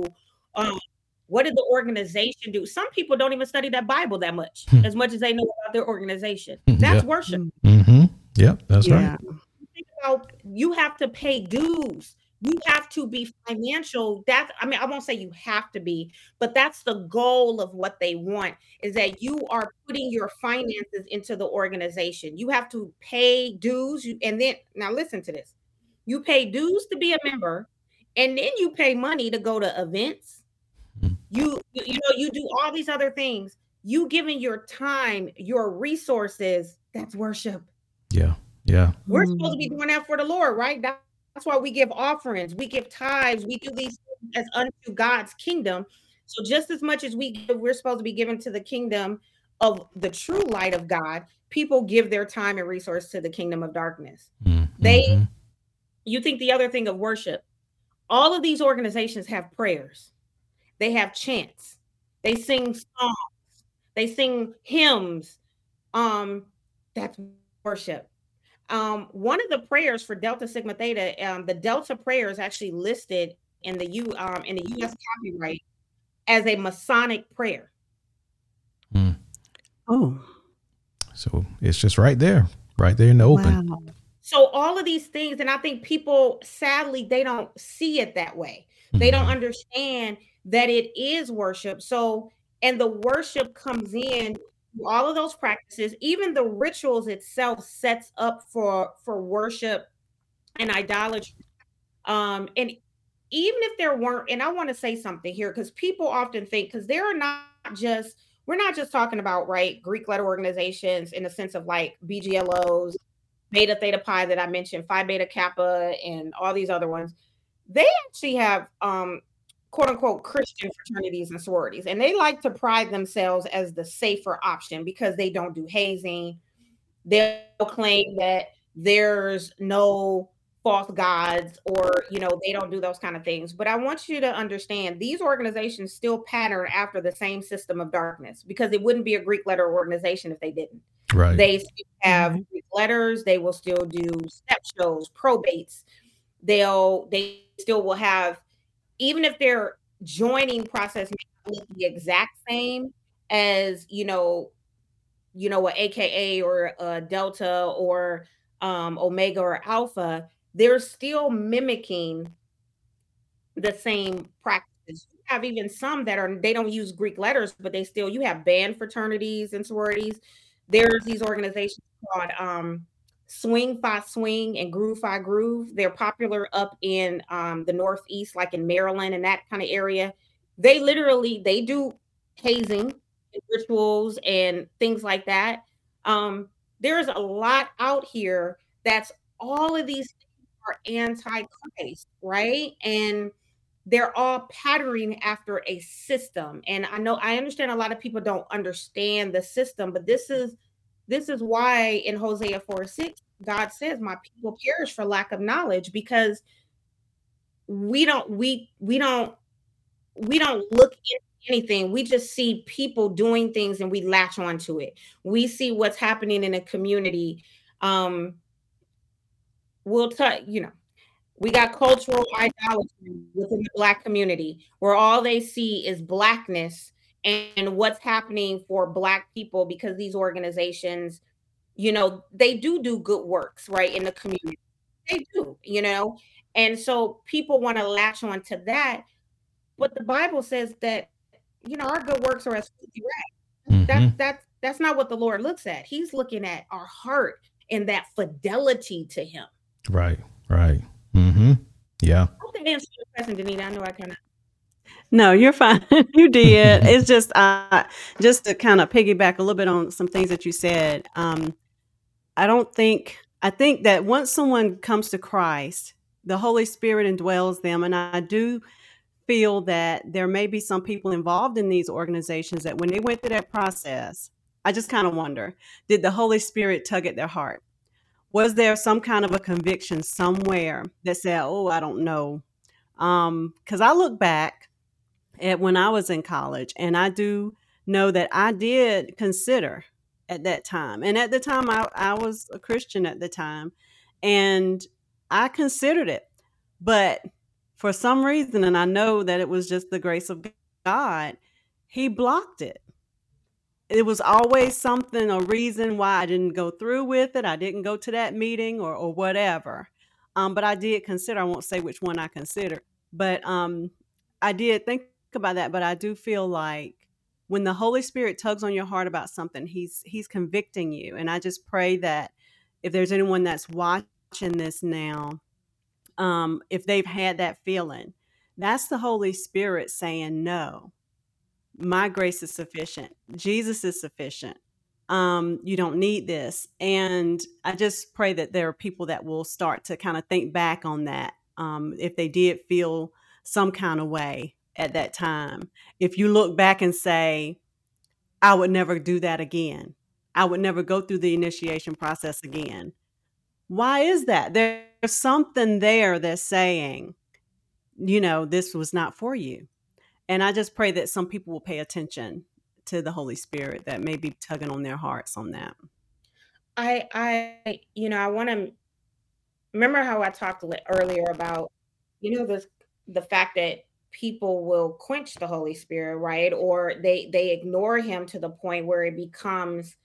What did the organization do? Some people don't even study that Bible that much as they know about their organization. That's worship. Mm-hmm. Yep, that's right. Think about, you have to pay dues. You have to be financial. I won't say you have to be, but that's the goal of what they want, is that you are putting your finances into the organization. You have to pay dues. And then, now listen to this. You pay dues to be a member, and then you pay money to go to events. You do all these other things. You giving your time, your resources, that's worship. Yeah. We're supposed to be doing that for the Lord, right? That's why we give offerings, we give tithes, we do these things as unto God's kingdom. So just as much as we're supposed to be given to the kingdom of the true light of God, people give their time and resource to the kingdom of darkness. Mm-hmm. You think the other thing of worship, all of these organizations have prayers. They have chants. They sing songs. They sing hymns. That's worship. One of the prayers for Delta Sigma Theta, the Delta prayer is actually listed in the U.S. copyright as a Masonic prayer. Oh, so it's just right there in the open. Wow. So all of these things, and I think people, sadly, they don't see it that way. They don't understand that it is worship. So, and the worship comes in all of those practices, even the rituals itself sets up for worship and idolatry. And even if there weren't, and I want to say something here, because people often think, because we're not just talking about, right, Greek letter organizations in the sense of like BGLOs, Beta Theta Pi that I mentioned, Phi Beta Kappa, and all these other ones. They actually have quote unquote Christian fraternities and sororities, and they like to pride themselves as the safer option because they don't do hazing. They'll claim that there's no false gods, or they don't do those kind of things. But I want you to understand, these organizations still pattern after the same system of darkness, because it wouldn't be a Greek letter organization if they didn't. Right. They still have Greek letters. They will still do step shows, probates. They still will have, even if their joining process may not look the exact same as a AKA or a Delta or Omega or Alpha, they're still mimicking the same practices. You have even some that they don't use Greek letters, but you have band fraternities and sororities. There's these organizations called Swing Phi Swing and Groove Phi Groove. They're popular up in the Northeast, like in Maryland and that kind of area. They do hazing and rituals and things like that. There's a lot out here that's all of these things are anti-Christ, right? And they're all patterning after a system. And I understand a lot of people don't understand the system, but this is why in Hosea 4:6, God says, my people perish for lack of knowledge, because we don't look into anything. We just see people doing things and we latch onto it. We see what's happening in a community. We'll tell We got cultural idolatry within the Black community where all they see is Blackness and what's happening for Black people, because these organizations, they do good works, right, in the community. They do, and so people want to latch on to that. But the Bible says that, our good works are as filthy rags. Mm-hmm. That's not what the Lord looks at. He's looking at our heart and that fidelity to him. Right. Mm-hmm. Yeah. I hope that answers your question, Danita. I know I kind of. No, you're fine. You did. It's just to kind of piggyback a little bit on some things that you said. I think that once someone comes to Christ, the Holy Spirit indwells them. And I do feel that there may be some people involved in these organizations that when they went through that process, I just kind of wonder, did the Holy Spirit tug at their heart? Was there some kind of a conviction somewhere that said, oh, I don't know? Because I look back at when I was in college, and I do know that I did consider at that time. And at the time, I was a Christian at the time, and I considered it. But for some reason, and I know that it was just the grace of God, he blocked it. It was always something, a reason why I didn't go through with it. I didn't go to that meeting or whatever. But I did consider, I won't say which one I considered, but I did think about that. But I do feel like when the Holy Spirit tugs on your heart about something, he's convicting you. And I just pray that if there's anyone that's watching this now, if they've had that feeling, that's the Holy Spirit saying, no, my grace is sufficient. Jesus is sufficient. You don't need this. And I just pray that there are people that will start to kind of think back on that. If they did feel some kind of way at that time, if you look back and say, I would never do that again. I would never go through the initiation process again. Why is that? There's something there that's saying, this was not for you. And I just pray that some people will pay attention to the Holy Spirit that may be tugging on their hearts on that. I want to remember how I talked earlier about, the fact that people will quench the Holy Spirit, right? Or they ignore him to the point where it becomes,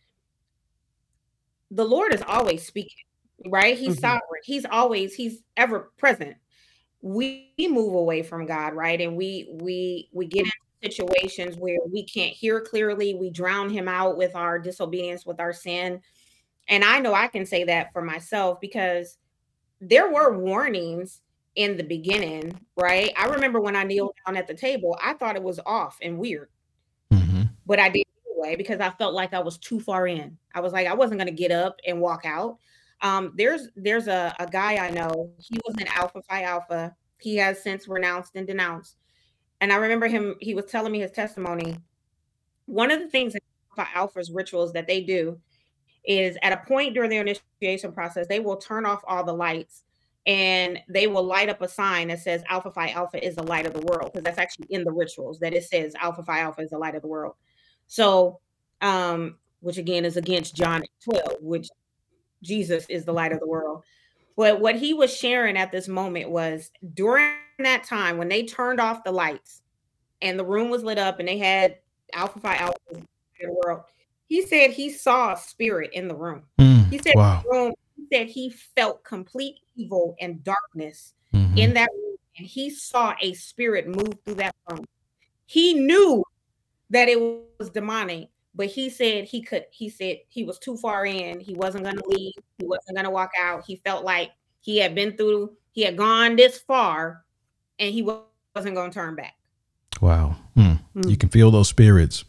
the Lord is always speaking, right? He's sovereign. He's ever present. We move away from God, right? And we get into situations where we can't hear clearly. We drown him out with our disobedience, with our sin. And I know I can say that for myself, because there were warnings in the beginning, right? I remember when I kneeled down at the table, I thought it was off and weird, but I did anyway, because I felt like I was too far in. I was like, I wasn't going to get up and walk out. There's a guy I know. He was in Alpha Phi Alpha. He has since renounced and denounced. And I remember he was telling me his testimony. One of the things in Alpha Alpha's rituals that they do is at a point during their initiation process, they will turn off all the lights and they will light up a sign that says Alpha Phi Alpha is the light of the world. Because that's actually in the rituals, that it says Alpha Phi Alpha is the light of the world. So, which again is against John 12, which Jesus is the light of the world. But what he was sharing at this moment was during that time when they turned off the lights and the room was lit up and they had Alpha Phi Alpha in the world, he said he saw a spirit in the room. He said wow. He said he felt complete evil and darkness in that room, and he saw a spirit move through that room. He knew that it was demonic, but he said he was too far in. He wasn't going to leave. He wasn't going to walk out. He felt like he had gone this far and he wasn't going to turn back. Wow. You can feel those spirits.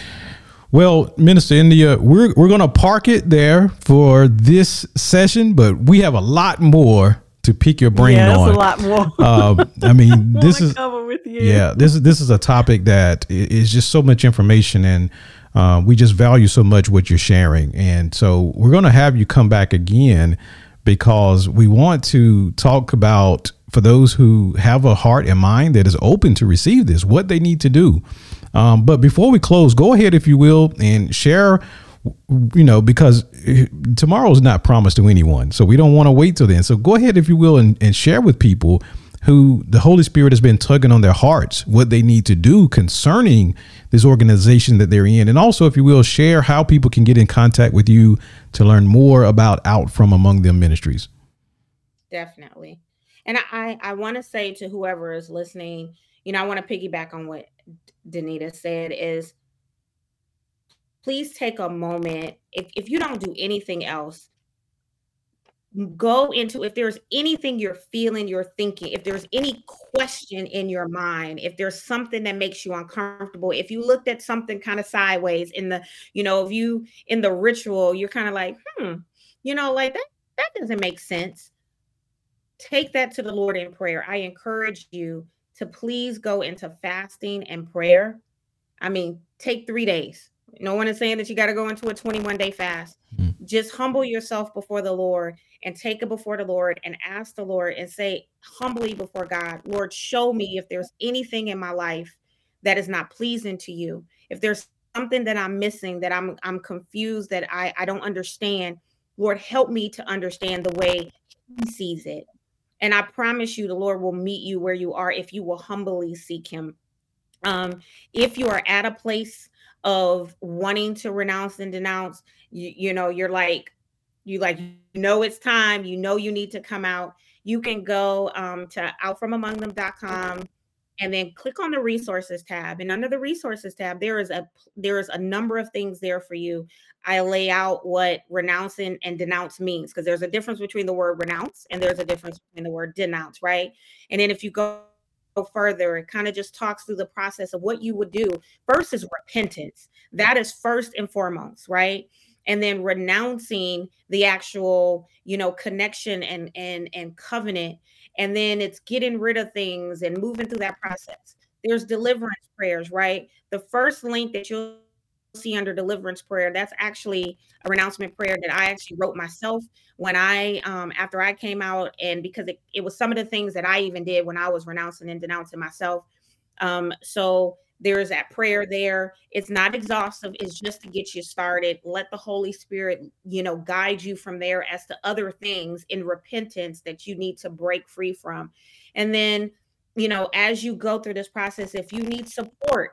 Well, Minister India, we're going to park it there for this session, but we have a lot more to pick your brain on. Yeah, a lot more. I mean, this is cover with you. Yeah, this is a topic that is just so much information, and we just value so much what you're sharing. And so we're going to have you come back again, because we want to talk about, for those who have a heart and mind that is open to receive this, what they need to do. But before we close, go ahead, if you will, and share because tomorrow is not promised to anyone. So we don't want to wait till then. So go ahead, if you will, and share with people who the Holy Spirit has been tugging on their hearts, what they need to do concerning this organization that they're in. And also, if you will, share how people can get in contact with you to learn more about Out From Among Them Ministries. Definitely. And I want to say to whoever is listening, I want to piggyback on what Danita said is, please take a moment. If you don't do anything else, go into, if there's anything you're feeling, you're thinking, if there's any question in your mind, if there's something that makes you uncomfortable, if you looked at something kind of sideways in the, if you in the ritual, you're kind of like, like that doesn't make sense. Take that to the Lord in prayer. I encourage you to please go into fasting and prayer. I mean, take 3 days. No one is saying that you got to go into a 21-day fast. Just humble yourself before the Lord and take it before the Lord and ask the Lord and say humbly before God, Lord, show me if there's anything in my life that is not pleasing to you. If there's something that I'm missing, that I'm confused, that I don't understand, Lord, help me to understand the way He sees it. And I promise you, the Lord will meet you where you are if you will humbly seek Him. If you are at a place of wanting to renounce and denounce, you're like, it's time, you need to come out. You can go to outfromamongthem.com and then click on the resources tab. And under the resources tab, there is a number of things there for you. I lay out what renounce and denounce means, because there's a difference between the word renounce and there's a difference between the word denounce, right? And then if you go further, it kind of just talks through the process of what you would do. First is repentance. That is first and foremost, right? And then renouncing the actual, connection and covenant. And then it's getting rid of things and moving through that process. There's deliverance prayers, right? The first link that you'll see under deliverance prayer, that's actually a renouncement prayer that I actually wrote myself when I, after I came out, and because it was some of the things that I even did when I was renouncing and denouncing myself. So there's that prayer there. It's not exhaustive. It's just to get you started. Let the Holy Spirit, guide you from there as to other things in repentance that you need to break free from. And then, as you go through this process, if you need support,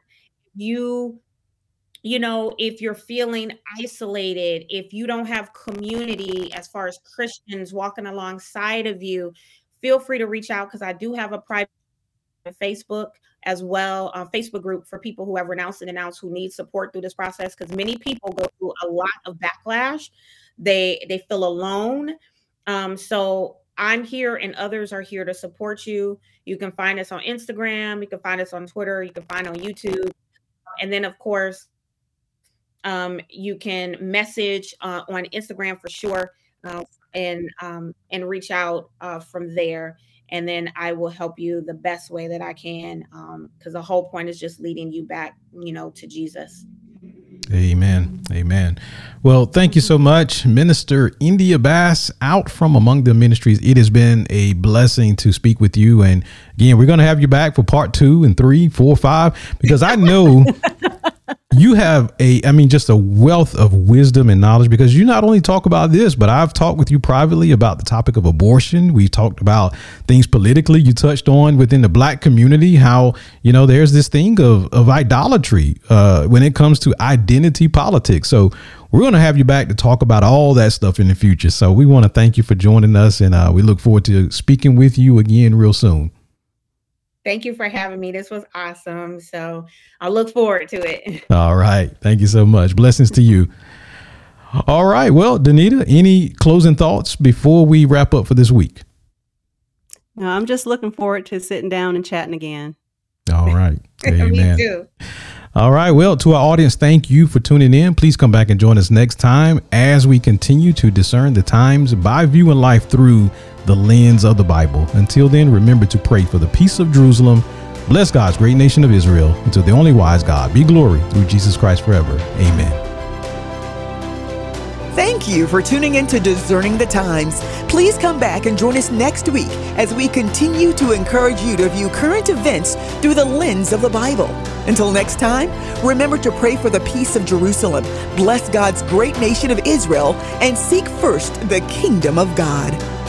if you're feeling isolated, if you don't have community as far as Christians walking alongside of you, feel free to reach out, because I do have a private Facebook as well, Facebook group for people who have renounced and denounced who need support through this process, because many people go through a lot of backlash. They feel alone. So I'm here and others are here to support you. You can find us on Instagram. You can find us on Twitter. You can find on YouTube. And then, of course, you can message on Instagram for sure, and reach out from there. And then I will help you the best way that I can, because the whole point is just leading you back, to Jesus. Amen. Amen. Well, thank you so much, Minister India Bass, Out From Among Them Ministries. It has been a blessing to speak with you. And again, we're going to have you back for part 2 and 3, 4, 5, because I know you have just a wealth of wisdom and knowledge, because you not only talk about this, but I've talked with you privately about the topic of abortion. We talked about things politically. You touched on within the Black community, how, there's this thing of idolatry when it comes to identity politics. So we're going to have you back to talk about all that stuff in the future. So we want to thank you for joining us, and we look forward to speaking with you again real soon. Thank you for having me. This was awesome. So I look forward to it. All right. Thank you so much. Blessings to you. All right. Well, Danita, any closing thoughts before we wrap up for this week? No, I'm just looking forward to sitting down and chatting again. All right. Amen. Me too. All right. Well, to our audience, thank you for tuning in. Please come back and join us next time as we continue to discern the times by viewing life through the lens of the Bible. Until then, remember to pray for the peace of Jerusalem. Bless God's great nation of Israel. And to the only wise God be glory through Jesus Christ forever. Amen. Thank you for tuning in to Discerning the Times. Please come back and join us next week as we continue to encourage you to view current events through the lens of the Bible. Until next time, remember to pray for the peace of Jerusalem, bless God's great nation of Israel, and seek first the kingdom of God.